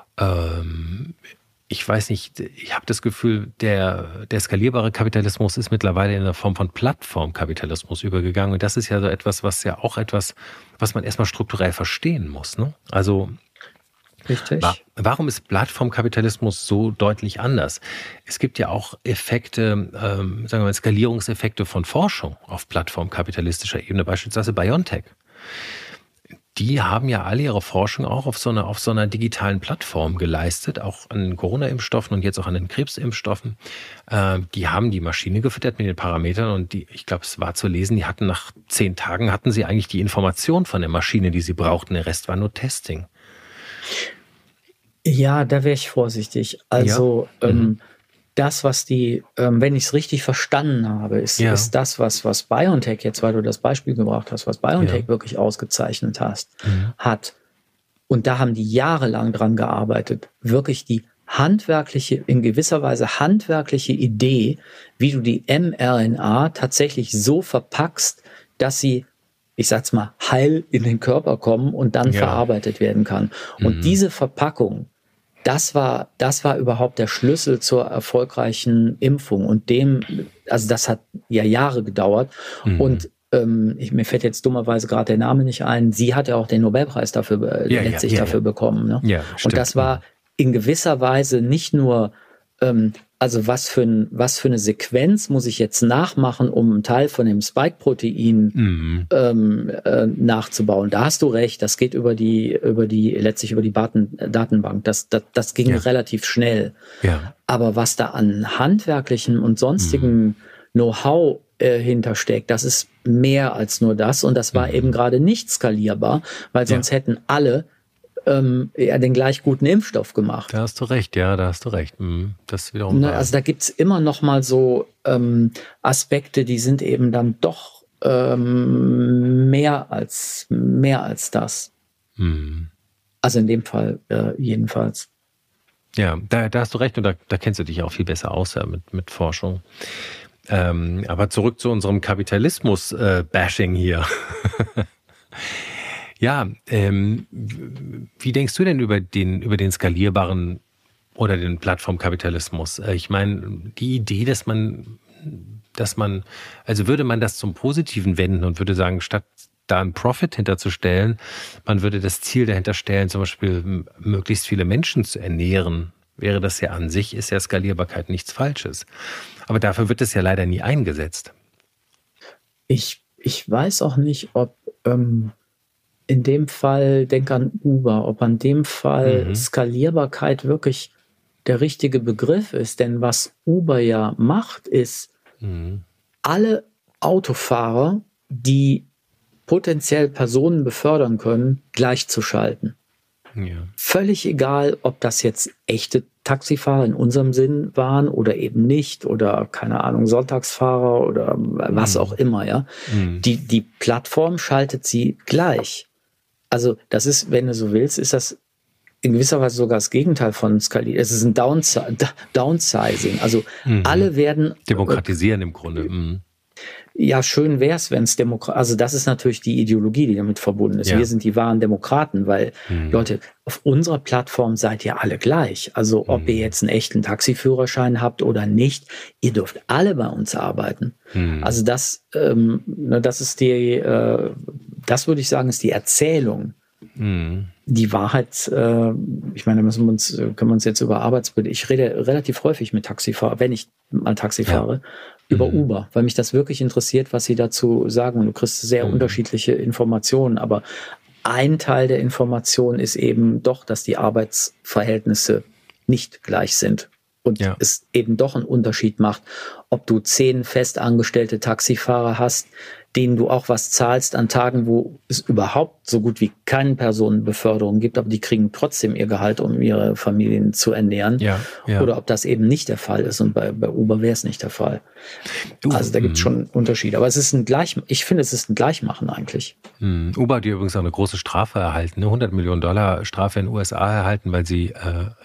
Ich weiß nicht, ich habe das Gefühl, der skalierbare Kapitalismus ist mittlerweile in eine Form von Plattformkapitalismus übergegangen. Und das ist ja so etwas, was man erstmal strukturell verstehen muss. Ne? Also Richtig. Warum ist Plattformkapitalismus so deutlich anders? Es gibt ja auch Effekte, sagen wir mal Skalierungseffekte von Forschung auf plattformkapitalistischer Ebene, beispielsweise BioNTech. Die haben ja alle ihre Forschung auch auf so einer digitalen Plattform geleistet, auch an Corona-Impfstoffen und jetzt auch an den Krebsimpfstoffen. Die haben die Maschine gefüttert mit den Parametern und ich glaube, es war zu lesen, die hatten nach 10 Tagen hatten sie eigentlich die Information von der Maschine, die sie brauchten. Der Rest war nur Testing. Ja, da wäre ich vorsichtig. Also das, was wenn ich es richtig verstanden habe, ist das, was BioNTech jetzt, weil du das Beispiel gebracht hast, was BioNTech wirklich ausgezeichnet hat. Und da haben die jahrelang dran gearbeitet, wirklich die in gewisser Weise handwerkliche Idee, wie du die mRNA tatsächlich so verpackst, dass sie, ich sag's mal, heil in den Körper kommen und dann verarbeitet werden kann. Und diese Verpackung, das war überhaupt der Schlüssel zur erfolgreichen Impfung. Und das hat ja Jahre gedauert. Und mir fällt jetzt dummerweise gerade der Name nicht ein. Sie hat ja auch den Nobelpreis dafür dafür bekommen. Ne? Ja, und das war in gewisser Weise nicht nur, was für eine Sequenz muss ich jetzt nachmachen, um einen Teil von dem Spike-Protein nachzubauen. Da hast du recht, das geht über die Datenbank. Das ging relativ schnell. Ja. Aber was da an handwerklichen und sonstigen Know-how hintersteckt, das ist mehr als nur das. Und das war eben gerade nicht skalierbar, weil sonst hätten alle den gleich guten Impfstoff gemacht. Da hast du recht, Das wiederum also da gibt's immer noch mal so Aspekte, die sind eben dann doch mehr als das. Also in dem Fall jedenfalls. Ja, da hast du recht und da kennst du dich auch viel besser aus mit Forschung. Aber zurück zu unserem Kapitalismus-Bashing hier. Ja, wie denkst du denn über den skalierbaren oder den Plattformkapitalismus? Ich meine, die Idee, dass man, also würde man das zum Positiven wenden und würde sagen, statt da einen Profit hinterzustellen, man würde das Ziel dahinter stellen, zum Beispiel möglichst viele Menschen zu ernähren, wäre das ja an sich, ist ja Skalierbarkeit nichts Falsches. Aber dafür wird es ja leider nie eingesetzt. Ich weiß auch nicht, ob in dem Fall, denk an Uber, ob an dem Fall Skalierbarkeit wirklich der richtige Begriff ist. Denn was Uber ja macht, ist, alle Autofahrer, die potenziell Personen befördern können, gleichzuschalten. Ja. Völlig egal, ob das jetzt echte Taxifahrer in unserem Sinn waren oder eben nicht oder, keine Ahnung, Sonntagsfahrer oder was auch immer, ja. Die Plattform schaltet sie gleich. Also das ist, wenn du so willst, ist das in gewisser Weise sogar das Gegenteil von Skalieren. Es ist ein Downsizing. Also alle werden... Demokratisieren im Grunde. Ja, schön wäre es, wenn es also das ist natürlich die Ideologie, die damit verbunden ist. Ja. Wir sind die wahren Demokraten, weil, Leute, auf unserer Plattform seid ihr alle gleich. Also ob ihr jetzt einen echten Taxiführerschein habt oder nicht, ihr dürft alle bei uns arbeiten. Also das ist das würde ich sagen, ist die Erzählung. Die Wahrheit, ich meine, können wir uns jetzt über Arbeitsbild, ich rede relativ häufig mit Taxifahrern, wenn ich mal Taxi fahre, über Uber, weil mich das wirklich interessiert, was sie dazu sagen. Und du kriegst sehr unterschiedliche Informationen, aber ein Teil der Information ist eben doch, dass die Arbeitsverhältnisse nicht gleich sind. Und es eben doch einen Unterschied macht, ob du 10 festangestellte Taxifahrer hast, denen du auch was zahlst an Tagen, wo es überhaupt so gut wie keine Personenbeförderung gibt, aber die kriegen trotzdem ihr Gehalt, um ihre Familien zu ernähren. Ja. Oder ob das eben nicht der Fall ist. Und bei Uber wäre es nicht der Fall. Also da gibt es schon Unterschiede. Aber ich finde, es ist ein Gleichmachen eigentlich. Uber hat übrigens auch eine große Strafe erhalten, eine $100 Millionen Strafe in den USA erhalten, weil sie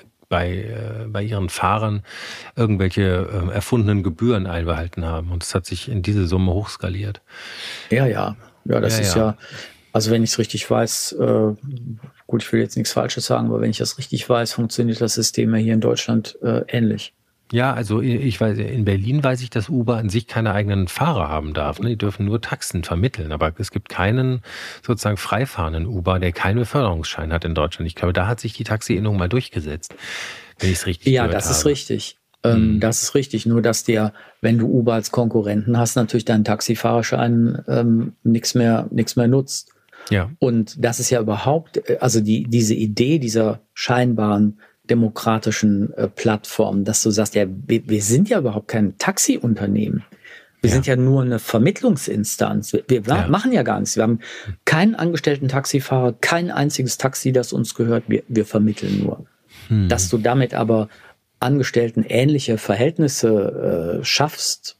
bei ihren Fahrern irgendwelche erfundenen Gebühren einbehalten haben. Und das hat sich in diese Summe hochskaliert. Ja, das ist ja, also wenn ich es richtig weiß, gut, ich will jetzt nichts Falsches sagen, aber wenn ich das richtig weiß, funktioniert das System ja hier in Deutschland ähnlich. Ja, also ich weiß, in Berlin weiß ich, dass Uber an sich keine eigenen Fahrer haben darf. Ne? Die dürfen nur Taxen vermitteln. Aber es gibt keinen sozusagen freifahrenden Uber, der keinen Beförderungsschein hat in Deutschland. Ich glaube, da hat sich die Taxi-Innung mal durchgesetzt, wenn ich es richtig gehört habe. Ja, das ist richtig. Das ist richtig. Nur, dass dir, wenn du Uber als Konkurrenten hast, natürlich deinen Taxifahrerschein nichts mehr nutzt. Ja. Und das ist ja überhaupt, also diese Idee dieser scheinbaren demokratischen Plattform, dass du sagst, ja, wir sind ja überhaupt kein Taxiunternehmen. Wir sind ja nur eine Vermittlungsinstanz. Wir machen ja gar nichts. Wir haben keinen angestellten Taxifahrer, kein einziges Taxi, das uns gehört. Wir vermitteln nur. Dass du damit aber Angestellten ähnliche Verhältnisse schaffst,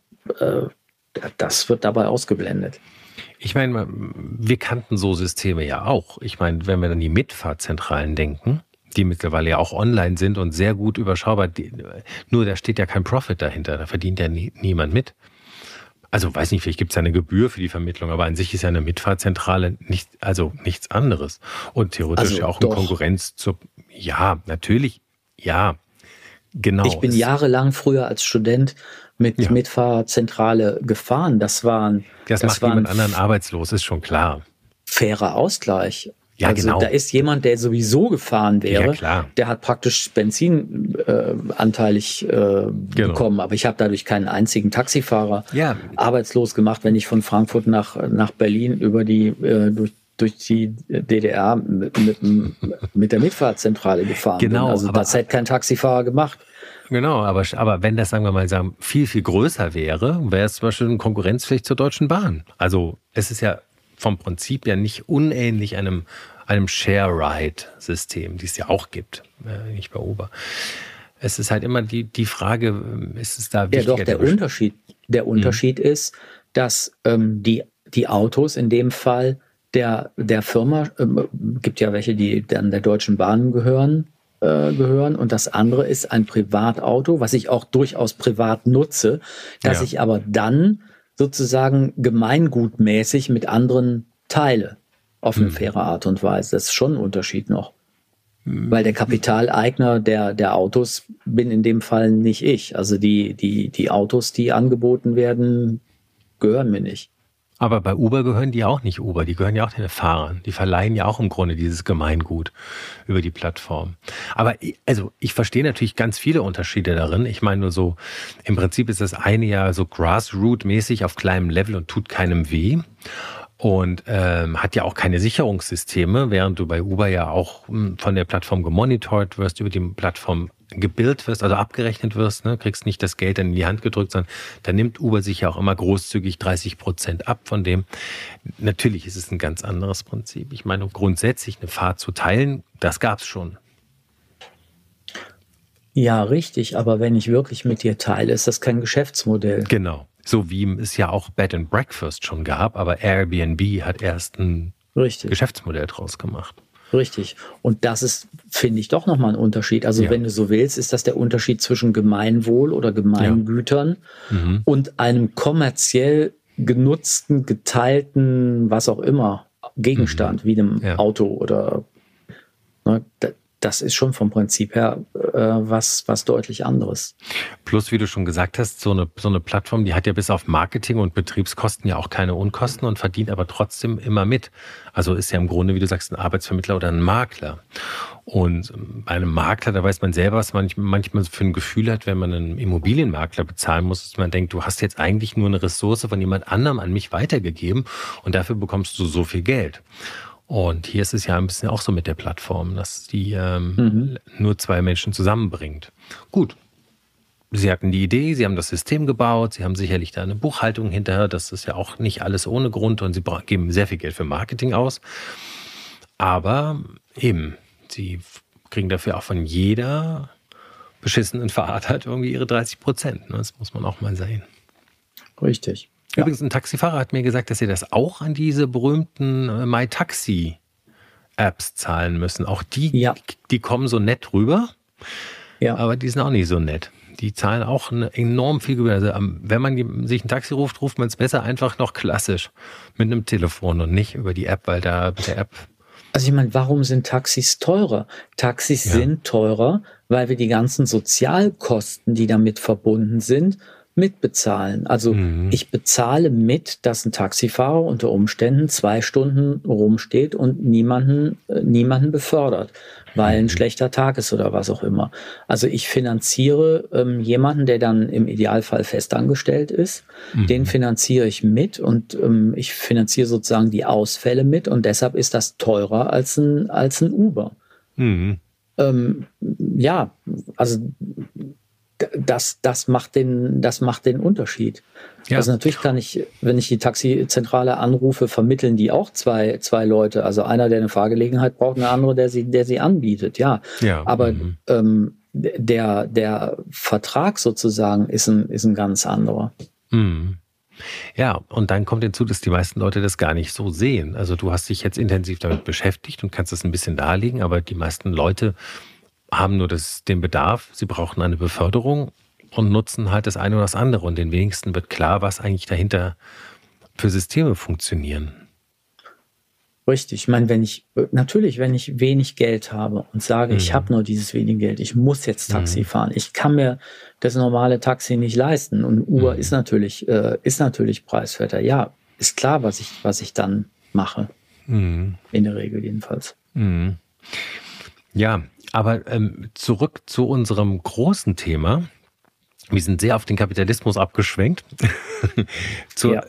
das wird dabei ausgeblendet. Ich meine, wir kannten so Systeme ja auch. Ich meine, wenn wir an die Mitfahrzentralen denken, die mittlerweile ja auch online sind und sehr gut überschaubar, nur da steht ja kein Profit dahinter, da verdient ja niemand mit. Also weiß nicht, vielleicht gibt es ja eine Gebühr für die Vermittlung, aber an sich ist ja eine Mitfahrzentrale nichts anderes. Und theoretisch ja auch in Konkurrenz ja, natürlich, ja, genau. Ich bin jahrelang früher als Student mit Mitfahrzentrale gefahren. Das macht jemand anderen arbeitslos, ist schon klar. Fairer Ausgleich. Ja, also genau. Da ist jemand, der sowieso gefahren wäre, ja, klar. Der hat praktisch Benzin anteilig bekommen. Aber ich habe dadurch keinen einzigen Taxifahrer arbeitslos gemacht, wenn ich von Frankfurt nach Berlin über die durch die DDR mit der Mitfahrzentrale gefahren bin. Also das hätte kein Taxifahrer gemacht. Genau, aber wenn das, sagen wir mal, viel, viel größer wäre es zum Beispiel eine Konkurrenzpflicht zur Deutschen Bahn. Also es ist ja vom Prinzip ja nicht unähnlich einem Share-Ride-System, die es ja auch gibt, nicht bei Uber. Es ist halt immer die Frage, ist es da wichtiger? Ja, doch, der Unterschied ist, dass die Autos in dem Fall der Firma, gibt ja welche, die dann der Deutschen Bahn gehören, und das andere ist ein Privatauto, was ich auch durchaus privat nutze, dass ich aber dann sozusagen gemeingutmäßig mit anderen teile, auf eine faire Art und Weise. Das ist schon ein Unterschied noch. Weil der Kapitaleigner der Autos bin in dem Fall nicht ich. Also die Autos, die angeboten werden, gehören mir nicht. Aber bei Uber gehören die auch nicht Uber, die gehören ja auch den Fahrern. Die verleihen ja auch im Grunde dieses Gemeingut über die Plattform. Aber ich verstehe natürlich ganz viele Unterschiede darin. Ich meine nur so, im Prinzip ist das eine ja so Grassroot-mäßig auf kleinem Level und tut keinem weh. Und hat ja auch keine Sicherungssysteme, während du bei Uber ja auch von der Plattform gemonitort wirst, über die Plattform gebildet wirst, also abgerechnet wirst, ne? Kriegst nicht das Geld dann in die Hand gedrückt, sondern da nimmt Uber sich ja auch immer großzügig 30% ab von dem. Natürlich ist es ein ganz anderes Prinzip. Ich meine, grundsätzlich eine Fahrt zu teilen, das gab's schon. Ja, richtig, aber wenn ich wirklich mit dir teile, ist das kein Geschäftsmodell. Genau. So wie es ja auch Bed and Breakfast schon gab, aber Airbnb hat erst ein Geschäftsmodell draus gemacht. Richtig. Und das ist, finde ich, doch nochmal ein Unterschied. Also wenn du so willst, ist das der Unterschied zwischen Gemeinwohl oder Gemeingütern und einem kommerziell genutzten, geteilten, was auch immer, Gegenstand, wie einem Auto oder das ist schon vom Prinzip her was deutlich anderes. Plus, wie du schon gesagt hast, so eine Plattform, die hat ja bis auf Marketing und Betriebskosten ja auch keine Unkosten und verdient aber trotzdem immer mit. Also ist ja im Grunde, wie du sagst, ein Arbeitsvermittler oder ein Makler. Und bei einem Makler, da weiß man selber, was man manchmal für ein Gefühl hat, wenn man einen Immobilienmakler bezahlen muss, dass man denkt, du hast jetzt eigentlich nur eine Ressource von jemand anderem an mich weitergegeben und dafür bekommst du so viel Geld. Und hier ist es ja ein bisschen auch so mit der Plattform, dass die nur zwei Menschen zusammenbringt. Gut, sie hatten die Idee, sie haben das System gebaut, sie haben sicherlich da eine Buchhaltung hinterher, das ist ja auch nicht alles ohne Grund und sie geben sehr viel Geld für Marketing aus. Aber eben, sie kriegen dafür auch von jeder beschissenen Fahrt halt irgendwie ihre 30%. Das muss man auch mal sehen. Richtig. Übrigens, ein Taxifahrer hat mir gesagt, dass sie das auch an diese berühmten MyTaxi-Apps zahlen müssen. Auch die kommen so nett rüber, aber die sind auch nicht so nett. Die zahlen auch enorm viel Gebühr. Also, wenn man sich ein Taxi ruft, ruft man es besser einfach noch klassisch mit einem Telefon und nicht über die App, weil da mit der App... Also ich meine, warum sind Taxis teurer? Taxis sind teurer, weil wir die ganzen Sozialkosten, die damit verbunden sind, mitbezahlen. Also ich bezahle mit, dass ein Taxifahrer unter Umständen 2 Stunden rumsteht und niemanden befördert, weil ein schlechter Tag ist oder was auch immer. Also ich finanziere jemanden, der dann im Idealfall festangestellt ist, den finanziere ich mit und ich finanziere sozusagen die Ausfälle mit und deshalb ist das teurer als ein Uber. Also das macht den Unterschied. Ja. Also natürlich kann ich, wenn ich die Taxizentrale anrufe, vermitteln die auch zwei Leute. Also einer, der eine Fahrgelegenheit braucht, eine andere, der sie anbietet. Ja. Aber der Vertrag sozusagen ist ein ganz anderer. Mhm. Ja, und dann kommt hinzu, dass die meisten Leute das gar nicht so sehen. Also du hast dich jetzt intensiv damit beschäftigt und kannst das ein bisschen darlegen, aber die meisten Leute haben nur den Bedarf, sie brauchen eine Beförderung und nutzen halt das eine oder das andere. Und den wenigsten wird klar, was eigentlich dahinter für Systeme funktionieren. Richtig. Ich meine, wenn ich wenig Geld habe und sage, ich habe nur dieses wenige Geld, ich muss jetzt Taxi fahren, ich kann mir das normale Taxi nicht leisten und Uber ist natürlich preiswerter. Ja, ist klar, was ich dann mache. In der Regel jedenfalls. Ja, aber zurück zu unserem großen Thema. Wir sind sehr auf den Kapitalismus abgeschwenkt. Zum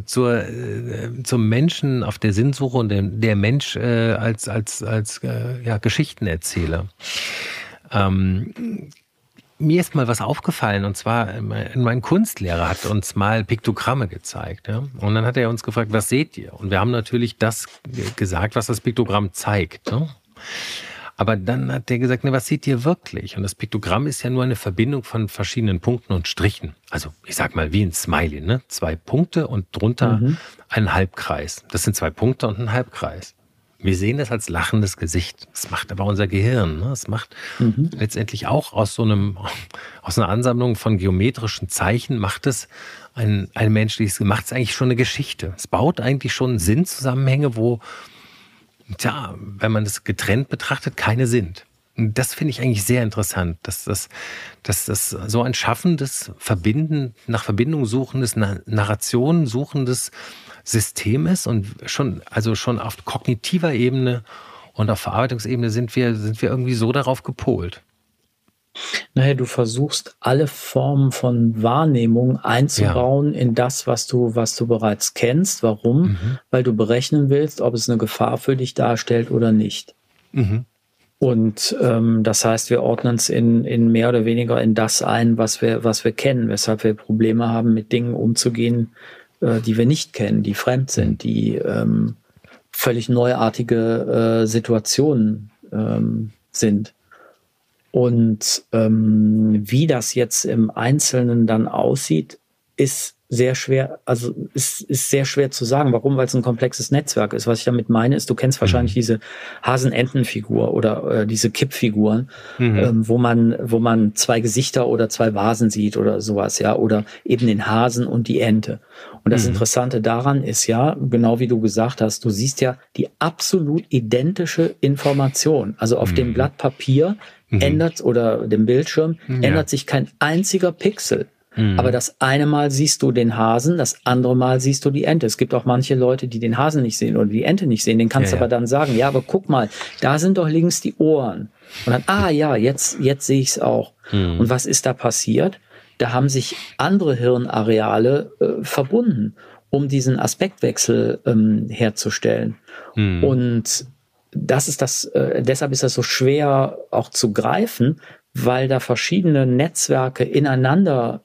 Menschen auf der Sinnsuche und der Mensch als Geschichtenerzähler. Mir ist mal was aufgefallen, und zwar mein Kunstlehrer hat uns mal Piktogramme gezeigt. Ja? Und dann hat er uns gefragt, was seht ihr? Und wir haben natürlich das gesagt, was das Piktogramm zeigt. Ne? Aber dann hat der gesagt, was seht ihr wirklich? Und das Piktogramm ist ja nur eine Verbindung von verschiedenen Punkten und Strichen. Also ich sag mal wie ein Smiley, ne? 2 Punkte und drunter ein Halbkreis. Das sind 2 Punkte und ein Halbkreis. Wir sehen das als lachendes Gesicht. Das macht aber unser Gehirn. Ne? Das macht letztendlich auch aus einer Ansammlung von geometrischen Zeichen macht es ein menschliches, macht es eigentlich schon eine Geschichte. Es baut eigentlich schon Sinnzusammenhänge, wo wenn man das getrennt betrachtet, keine sind. Und das finde ich eigentlich sehr interessant, dass das so ein schaffendes, nach Verbindung suchendes, Narration suchendes System ist und schon auf kognitiver Ebene und auf Verarbeitungsebene sind wir irgendwie so darauf gepolt. Naja, du versuchst alle Formen von Wahrnehmung einzubauen in das, was du bereits kennst. Warum? Weil du berechnen willst, ob es eine Gefahr für dich darstellt oder nicht. Und das heißt, wir ordnen es in mehr oder weniger in das ein, was wir kennen, weshalb wir Probleme haben, mit Dingen umzugehen, die wir nicht kennen, die fremd sind, die völlig neuartige Situationen sind. Und wie das jetzt im Einzelnen dann aussieht, ist sehr schwer, also ist sehr schwer zu sagen. Warum? Weil es ein komplexes Netzwerk ist. Was ich damit meine, ist, du kennst wahrscheinlich diese Hasen-Enten-Figur oder diese Kippfiguren, wo man 2 Gesichter oder 2 Vasen sieht oder sowas, ja, oder eben den Hasen und die Ente. Und das Interessante daran ist ja, genau wie du gesagt hast, du siehst ja die absolut identische Information. Also auf dem Blatt Papier oder dem Bildschirm ändert sich kein einziger Pixel. Aber das eine Mal siehst du den Hasen, das andere Mal siehst du die Ente. Es gibt auch manche Leute, die den Hasen nicht sehen oder die Ente nicht sehen. Den kannst du aber dann sagen, ja, aber guck mal, da sind doch links die Ohren. Und dann, jetzt sehe ich es auch. Und was ist da passiert? Da haben sich andere Hirnareale verbunden, um diesen Aspektwechsel herzustellen. Und das ist deshalb ist das so schwer auch zu greifen, weil da verschiedene Netzwerke ineinander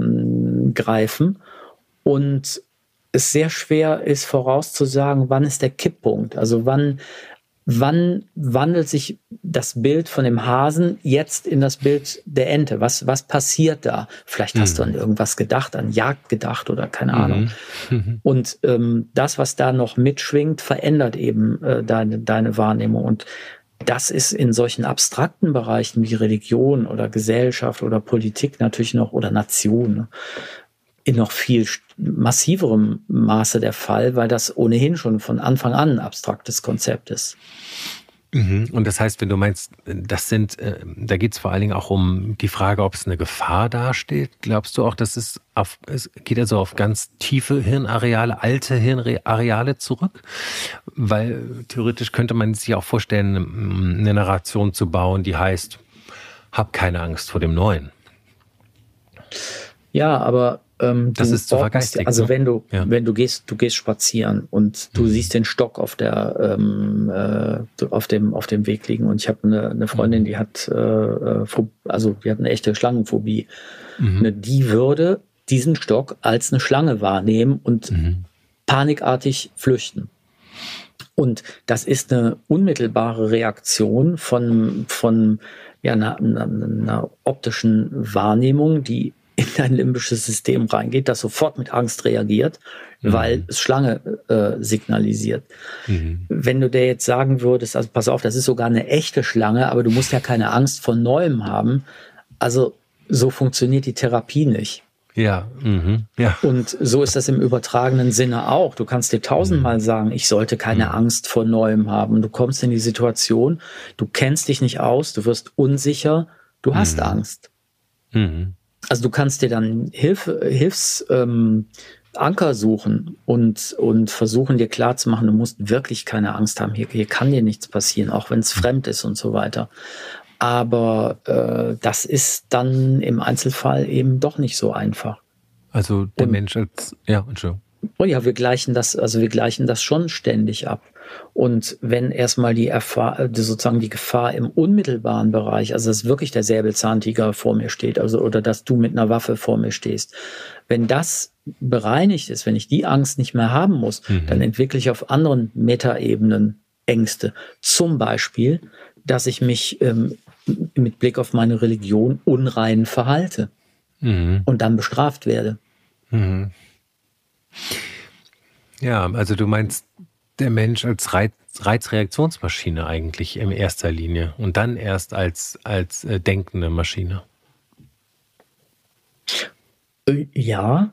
greifen und es sehr schwer ist vorauszusagen, wann ist der Kipppunkt, also wann wandelt sich das Bild von dem Hasen jetzt in das Bild der Ente? Was passiert da? Vielleicht hast du an irgendwas gedacht, an Jagd gedacht oder keine Ahnung. Und das, was da noch mitschwingt, verändert eben deine Wahrnehmung. Und das ist in solchen abstrakten Bereichen wie Religion oder Gesellschaft oder Politik natürlich noch oder Nation in noch viel massiverem Maße der Fall, weil das ohnehin schon von Anfang an ein abstraktes Konzept ist. Und das heißt, wenn du meinst, da geht es vor allen Dingen auch um die Frage, ob es eine Gefahr dasteht. Glaubst du auch, dass es geht also auf ganz tiefe Hirnareale, alte Hirnareale zurück? Weil theoretisch könnte man sich auch vorstellen, eine Narration zu bauen, die heißt, hab keine Angst vor dem Neuen. Ja, aber das ist zu vergeistigen. Also ne? wenn du gehst spazieren und du siehst den Stock auf dem Weg liegen, und ich habe eine Freundin, die hat die hat eine echte Schlangenphobie. Die würde diesen Stock als eine Schlange wahrnehmen und panikartig flüchten. Und das ist eine unmittelbare Reaktion von einer optischen Wahrnehmung, die in dein limbisches System reingeht, das sofort mit Angst reagiert, weil es Schlange signalisiert. Wenn du dir jetzt sagen würdest, also pass auf, das ist sogar eine echte Schlange, aber du musst ja keine Angst vor Neuem haben. Also so funktioniert die Therapie nicht. Ja, ja. Und so ist das im übertragenen Sinne auch. Du kannst dir tausendmal sagen, ich sollte keine Angst vor Neuem haben. Du kommst in die Situation, du kennst dich nicht aus, du wirst unsicher, du hast Angst. Also du kannst dir dann Anker suchen und versuchen dir klarzumachen, du musst wirklich keine Angst haben. Hier kann dir nichts passieren, auch wenn es fremd ist und so weiter. Aber das ist dann im Einzelfall eben doch nicht so einfach. Also der Mensch als, ja, Entschuldigung. Oh ja, wir gleichen das schon ständig ab. Und wenn erstmal sozusagen die Gefahr im unmittelbaren Bereich, also dass wirklich der Säbelzahntiger vor mir steht, also oder dass du mit einer Waffe vor mir stehst, wenn das bereinigt ist, wenn ich die Angst nicht mehr haben muss, dann entwickle ich auf anderen Metaebenen Ängste. Zum Beispiel, dass ich mich mit Blick auf meine Religion unrein verhalte und dann bestraft werde. Ja, also du meinst der Mensch als Reizreaktionsmaschine eigentlich in erster Linie und dann erst als denkende Maschine. Ja,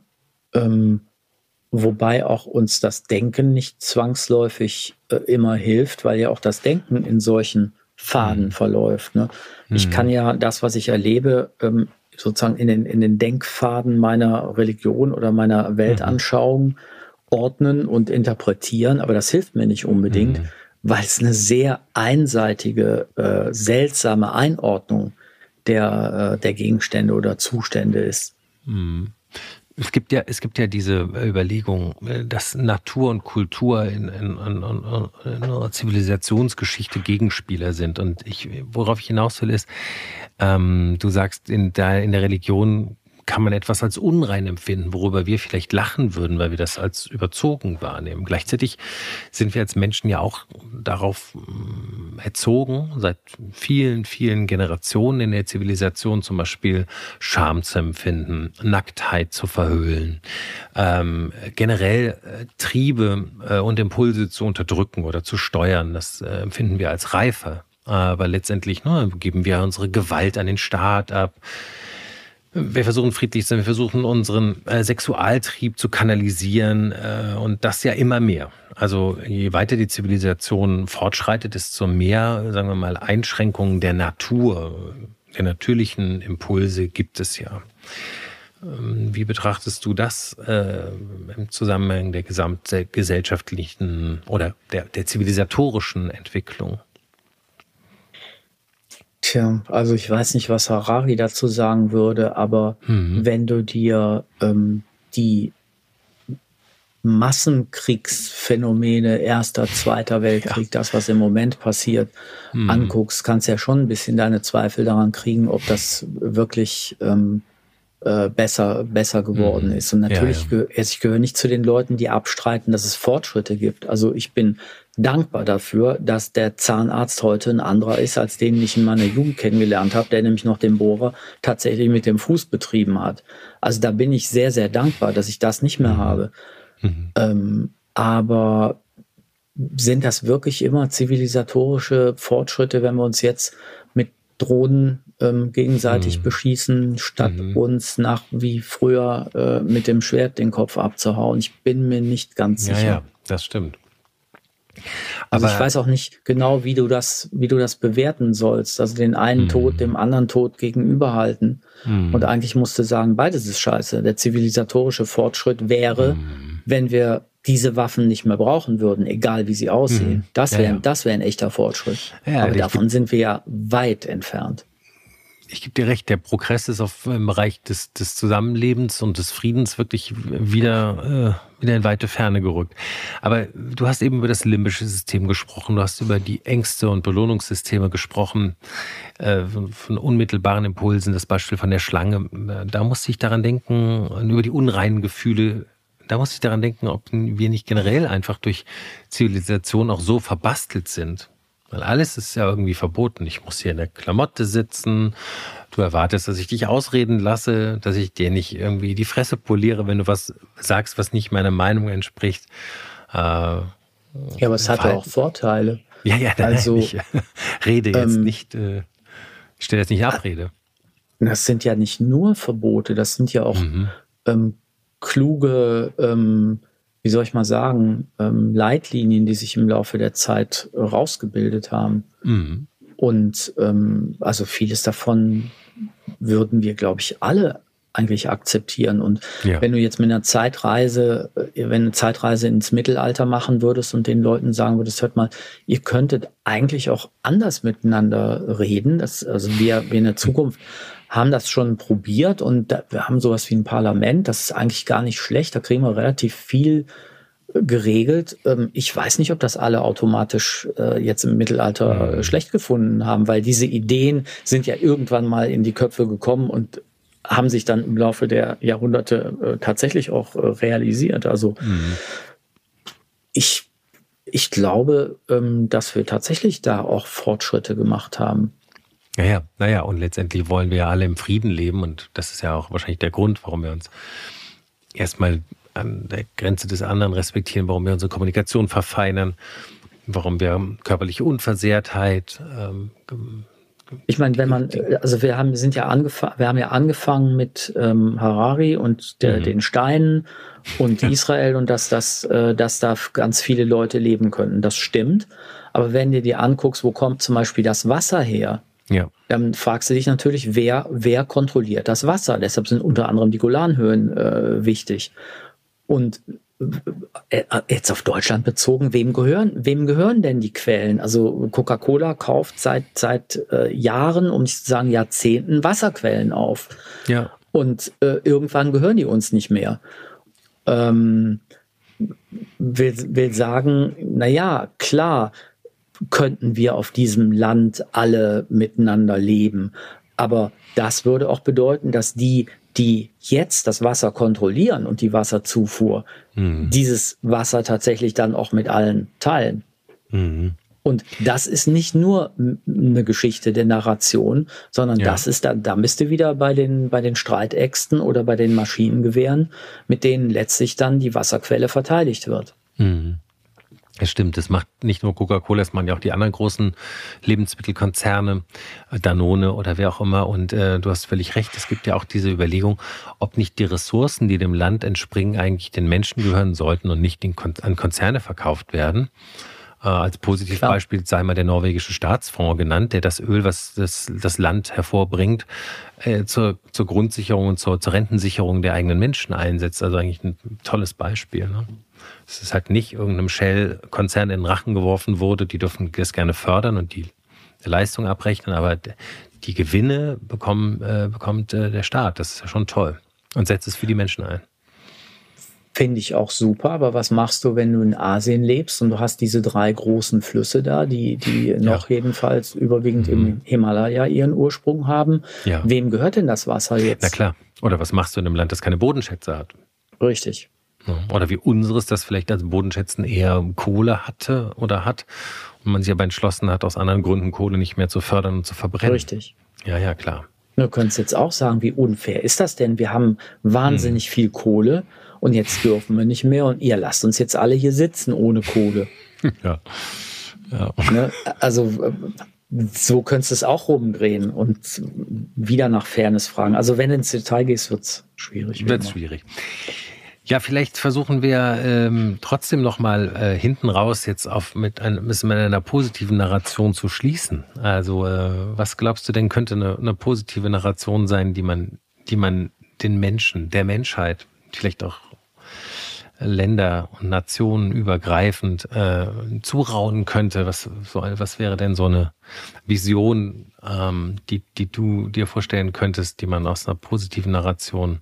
wobei auch uns das Denken nicht zwangsläufig immer hilft, weil ja auch das Denken in solchen Pfaden verläuft. Ne? Ich kann ja das, was ich erlebe, sozusagen in den Denkpfaden meiner Religion oder meiner Weltanschauung ordnen und interpretieren, aber das hilft mir nicht unbedingt, weil es eine sehr einseitige, seltsame Einordnung der Gegenstände oder Zustände ist. Es gibt ja diese Überlegung, dass Natur und Kultur in einer Zivilisationsgeschichte Gegenspieler sind. Und worauf ich hinaus will, ist, du sagst, in der Religion kann man etwas als unrein empfinden, worüber wir vielleicht lachen würden, weil wir das als überzogen wahrnehmen. Gleichzeitig sind wir als Menschen ja auch darauf erzogen, seit vielen, vielen Generationen in der Zivilisation zum Beispiel Scham zu empfinden, Nacktheit zu verhüllen, generell Triebe und Impulse zu unterdrücken oder zu steuern. Das empfinden wir als reifer. Aber letztendlich geben wir unsere Gewalt an den Staat ab. Wir versuchen friedlich zu sein, wir versuchen unseren Sexualtrieb zu kanalisieren und das ja immer mehr. Also je weiter die Zivilisation fortschreitet, desto mehr, sagen wir mal, Einschränkungen der Natur, der natürlichen Impulse gibt es ja. Wie betrachtest du das im Zusammenhang der gesamtgesellschaftlichen oder der zivilisatorischen Entwicklung? Tja, also ich weiß nicht, was Harari dazu sagen würde, aber wenn du dir die Massenkriegsphänomene Erster, Zweiter Weltkrieg, das, was im Moment passiert, anguckst, kannst ja schon ein bisschen deine Zweifel daran kriegen, ob das wirklich besser geworden ist. Und natürlich, ich gehöre nicht zu den Leuten, die abstreiten, dass es Fortschritte gibt. Also ich bin dankbar dafür, dass der Zahnarzt heute ein anderer ist, als den ich in meiner Jugend kennengelernt habe, der nämlich noch den Bohrer tatsächlich mit dem Fuß betrieben hat. Also da bin ich sehr, sehr dankbar, dass ich das nicht mehr habe. Aber sind das wirklich immer zivilisatorische Fortschritte, wenn wir uns jetzt mit Drohnen gegenseitig beschießen, statt uns nach wie früher mit dem Schwert den Kopf abzuhauen? Ich bin mir nicht ganz sicher. Ja, das stimmt. Also ich weiß auch nicht genau, wie du das bewerten sollst. Also den einen Tod dem anderen Tod gegenüberhalten. Und eigentlich musst du sagen, beides ist scheiße. Der zivilisatorische Fortschritt wäre, wenn wir diese Waffen nicht mehr brauchen würden, egal wie sie aussehen. Das wäre ein echter Fortschritt. Ja, aber davon sind wir ja weit entfernt. Ich gebe dir recht, der Progress ist im Bereich des Zusammenlebens und des Friedens wirklich wieder in weite Ferne gerückt. Aber du hast eben über das limbische System gesprochen, du hast über die Ängste und Belohnungssysteme gesprochen, von unmittelbaren Impulsen, das Beispiel von der Schlange. Da musste ich daran denken, über die unreinen Gefühle da muss ich daran denken, ob wir nicht generell einfach durch Zivilisation auch so verbastelt sind. Weil alles ist ja irgendwie verboten. Ich muss hier in der Klamotte sitzen. Du erwartest, dass ich dich ausreden lasse, dass ich dir nicht irgendwie die Fresse poliere, wenn du was sagst, was nicht meiner Meinung entspricht. Ja, aber es hat ja auch Vorteile. Ja, also ich rede jetzt nicht, ich stelle jetzt nicht Abrede. Das sind ja nicht nur Verbote, das sind ja auch kluge, wie soll ich mal sagen, Leitlinien, die sich im Laufe der Zeit rausgebildet haben. Mhm. Und also vieles davon würden wir, glaube ich, alle eigentlich akzeptieren. Und wenn du jetzt mit einer Zeitreise, ins Mittelalter machen würdest und den Leuten sagen würdest, hört mal, ihr könntet eigentlich auch anders miteinander reden. Also wir in der Zukunft haben das schon probiert und wir haben sowas wie ein Parlament. Das ist eigentlich gar nicht schlecht. Da kriegen wir relativ viel geregelt. Ich weiß nicht, ob das alle automatisch jetzt im Mittelalter schlecht gefunden haben, weil diese Ideen sind ja irgendwann mal in die Köpfe gekommen und haben sich dann im Laufe der Jahrhunderte tatsächlich auch realisiert. Also ich glaube, dass wir tatsächlich da auch Fortschritte gemacht haben. Naja, und letztendlich wollen wir ja alle im Frieden leben und das ist ja auch wahrscheinlich der Grund, warum wir uns erstmal an der Grenze des anderen respektieren, warum wir unsere Kommunikation verfeinern, warum wir körperliche Unversehrtheit. Ich meine, wir haben ja angefangen mit Harari und den Steinen und Israel und dass da ganz viele Leute leben können. Das stimmt. Aber wenn du dir anguckst, wo kommt zum Beispiel das Wasser her? Ja. Dann fragst du dich natürlich, wer kontrolliert das Wasser? Deshalb sind unter anderem die Golanhöhen wichtig. Und jetzt auf Deutschland bezogen, wem gehören denn die Quellen? Also Coca-Cola kauft seit Jahren, um nicht zu sagen Jahrzehnten, Wasserquellen auf. Ja. Und irgendwann gehören die uns nicht mehr. Will sagen, naja, klar, könnten wir auf diesem Land alle miteinander leben. Aber das würde auch bedeuten, dass die jetzt das Wasser kontrollieren und die Wasserzufuhr, dieses Wasser tatsächlich dann auch mit allen teilen. Mhm. Und das ist nicht nur eine Geschichte der Narration, sondern das ist da bist du wieder bei den Streitäxten oder bei den Maschinengewehren, mit denen letztlich dann die Wasserquelle verteidigt wird. Mhm. Es stimmt, das macht nicht nur Coca-Cola, das machen ja auch die anderen großen Lebensmittelkonzerne, Danone oder wer auch immer. Und du hast völlig recht, es gibt ja auch diese Überlegung, ob nicht die Ressourcen, die dem Land entspringen, eigentlich den Menschen gehören sollten und nicht an Konzerne verkauft werden. Als Positivbeispiel sei mal der norwegische Staatsfonds genannt, der das Öl, was das Land hervorbringt, zur Grundsicherung und zur Rentensicherung der eigenen Menschen einsetzt. Also eigentlich ein tolles Beispiel, ne? Es ist halt nicht irgendeinem Shell-Konzern in den Rachen geworfen wurde, die dürfen das gerne fördern und die Leistung abrechnen, aber die Gewinne bekommt der Staat. Das ist ja schon toll und setzt es für die Menschen ein. Finde ich auch super, aber was machst du, wenn du in Asien lebst und du hast diese 3 großen Flüsse da, die noch jedenfalls überwiegend im Himalaya ihren Ursprung haben? Ja. Wem gehört denn das Wasser jetzt? Na klar. Oder was machst du in einem Land, das keine Bodenschätze hat? Richtig. Oder wie unseres, das vielleicht als Bodenschätzen eher Kohle hatte oder hat und man sich aber entschlossen hat, aus anderen Gründen Kohle nicht mehr zu fördern und zu verbrennen. Richtig. Ja, klar. Du könntest jetzt auch sagen, wie unfair ist das denn? Wir haben wahnsinnig viel Kohle und jetzt dürfen wir nicht mehr und ihr lasst uns jetzt alle hier sitzen ohne Kohle. Ja. Ne? Also so könntest du es auch rumdrehen und wieder nach Fairness fragen. Also wenn du ins Detail gehst, wird es schwierig. Ja, vielleicht versuchen wir trotzdem nochmal hinten raus jetzt mit einer positiven Narration zu schließen. Also was glaubst du denn, könnte eine positive Narration sein, die man den Menschen, der Menschheit, vielleicht auch Länder und Nationen übergreifend zurauen könnte? Was wäre denn so eine Vision, die du dir vorstellen könntest, die man aus einer positiven Narration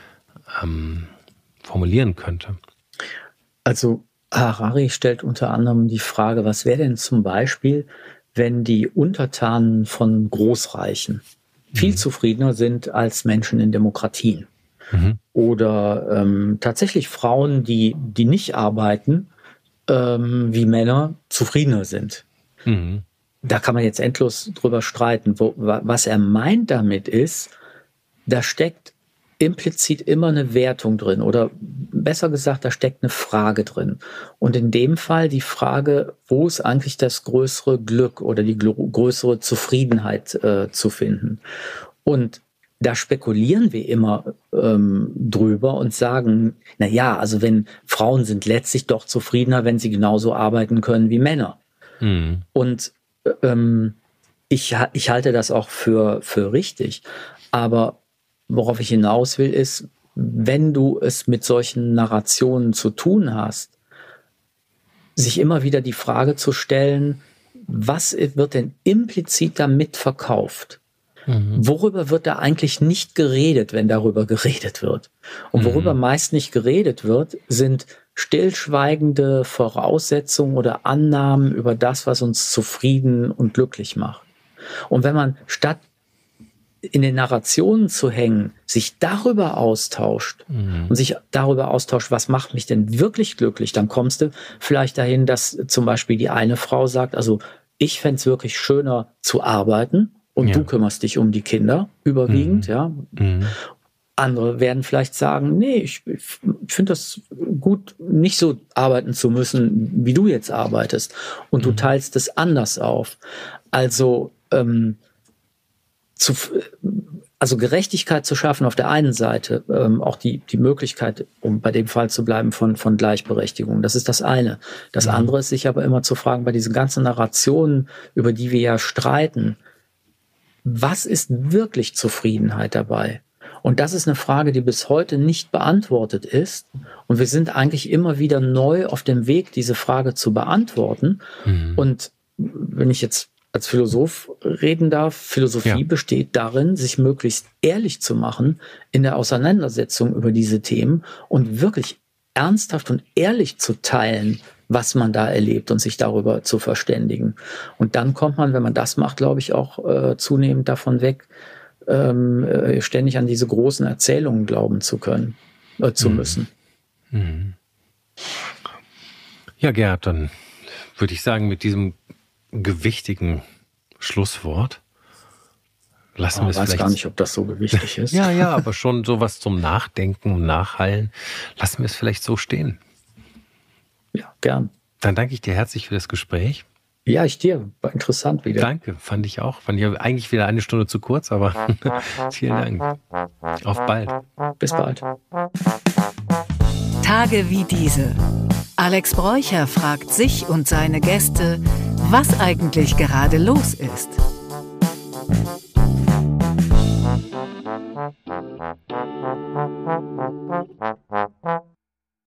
formulieren könnte? Also Harari stellt unter anderem die Frage, was wäre denn zum Beispiel, wenn die Untertanen von Großreichen viel zufriedener sind als Menschen in Demokratien? oder tatsächlich Frauen, die nicht arbeiten, wie Männer zufriedener sind. Da kann man jetzt endlos drüber streiten. Was er meint damit ist, da steckt implizit immer eine Wertung drin oder besser gesagt, da steckt eine Frage drin. Und in dem Fall die Frage, wo ist eigentlich das größere Glück oder die größere Zufriedenheit zu finden? Und da spekulieren wir immer drüber und sagen, na ja, also wenn Frauen sind letztlich doch zufriedener, wenn sie genauso arbeiten können wie Männer. Und ich halte das auch für richtig. Aber worauf ich hinaus will, ist, wenn du es mit solchen Narrationen zu tun hast, sich immer wieder die Frage zu stellen, was wird denn implizit damit verkauft? Worüber wird da eigentlich nicht geredet, wenn darüber geredet wird? Und worüber meist nicht geredet wird, sind stillschweigende Voraussetzungen oder Annahmen über das, was uns zufrieden und glücklich macht. Und wenn man statt in den Narrationen zu hängen, sich darüber austauscht und sich darüber austauscht, was macht mich denn wirklich glücklich, dann kommst du vielleicht dahin, dass zum Beispiel die eine Frau sagt, also ich fände es wirklich schöner zu arbeiten und du kümmerst dich um die Kinder überwiegend, ja. Andere werden vielleicht sagen, nee, ich finde das gut, nicht so arbeiten zu müssen, wie du jetzt arbeitest. Und du teilst es anders auf. Also Gerechtigkeit zu schaffen auf der einen Seite, auch die Möglichkeit, um bei dem Fall zu bleiben, von Gleichberechtigung. Das ist das eine. Das andere ist, sich aber immer zu fragen, bei diesen ganzen Narrationen, über die wir ja streiten, was ist wirklich Zufriedenheit dabei? Und das ist eine Frage, die bis heute nicht beantwortet ist. Und wir sind eigentlich immer wieder neu auf dem Weg, diese Frage zu beantworten. Und wenn ich jetzt als Philosoph reden darf, Philosophie besteht darin, sich möglichst ehrlich zu machen in der Auseinandersetzung über diese Themen und wirklich ernsthaft und ehrlich zu teilen, was man da erlebt und sich darüber zu verständigen. Und dann kommt man, wenn man das macht, glaube ich, auch zunehmend davon weg, ständig an diese großen Erzählungen glauben zu können, zu müssen. Ja, Gerd, dann würde ich sagen, mit diesem gewichtigen Schlusswort lassen wir es vielleicht. Ich weiß gar nicht, ob das so gewichtig ist. Ja, aber schon sowas zum Nachdenken und Nachhallen. Lassen wir es vielleicht so stehen. Ja, gern. Dann danke ich dir herzlich für das Gespräch. Ja, ich dir. War interessant wieder. Danke, fand ich auch. Fand ich eigentlich wieder eine Stunde zu kurz, aber vielen Dank. Auf bald. Bis bald. Tage wie diese. Alex Bräucher fragt sich und seine Gäste, was eigentlich gerade los ist.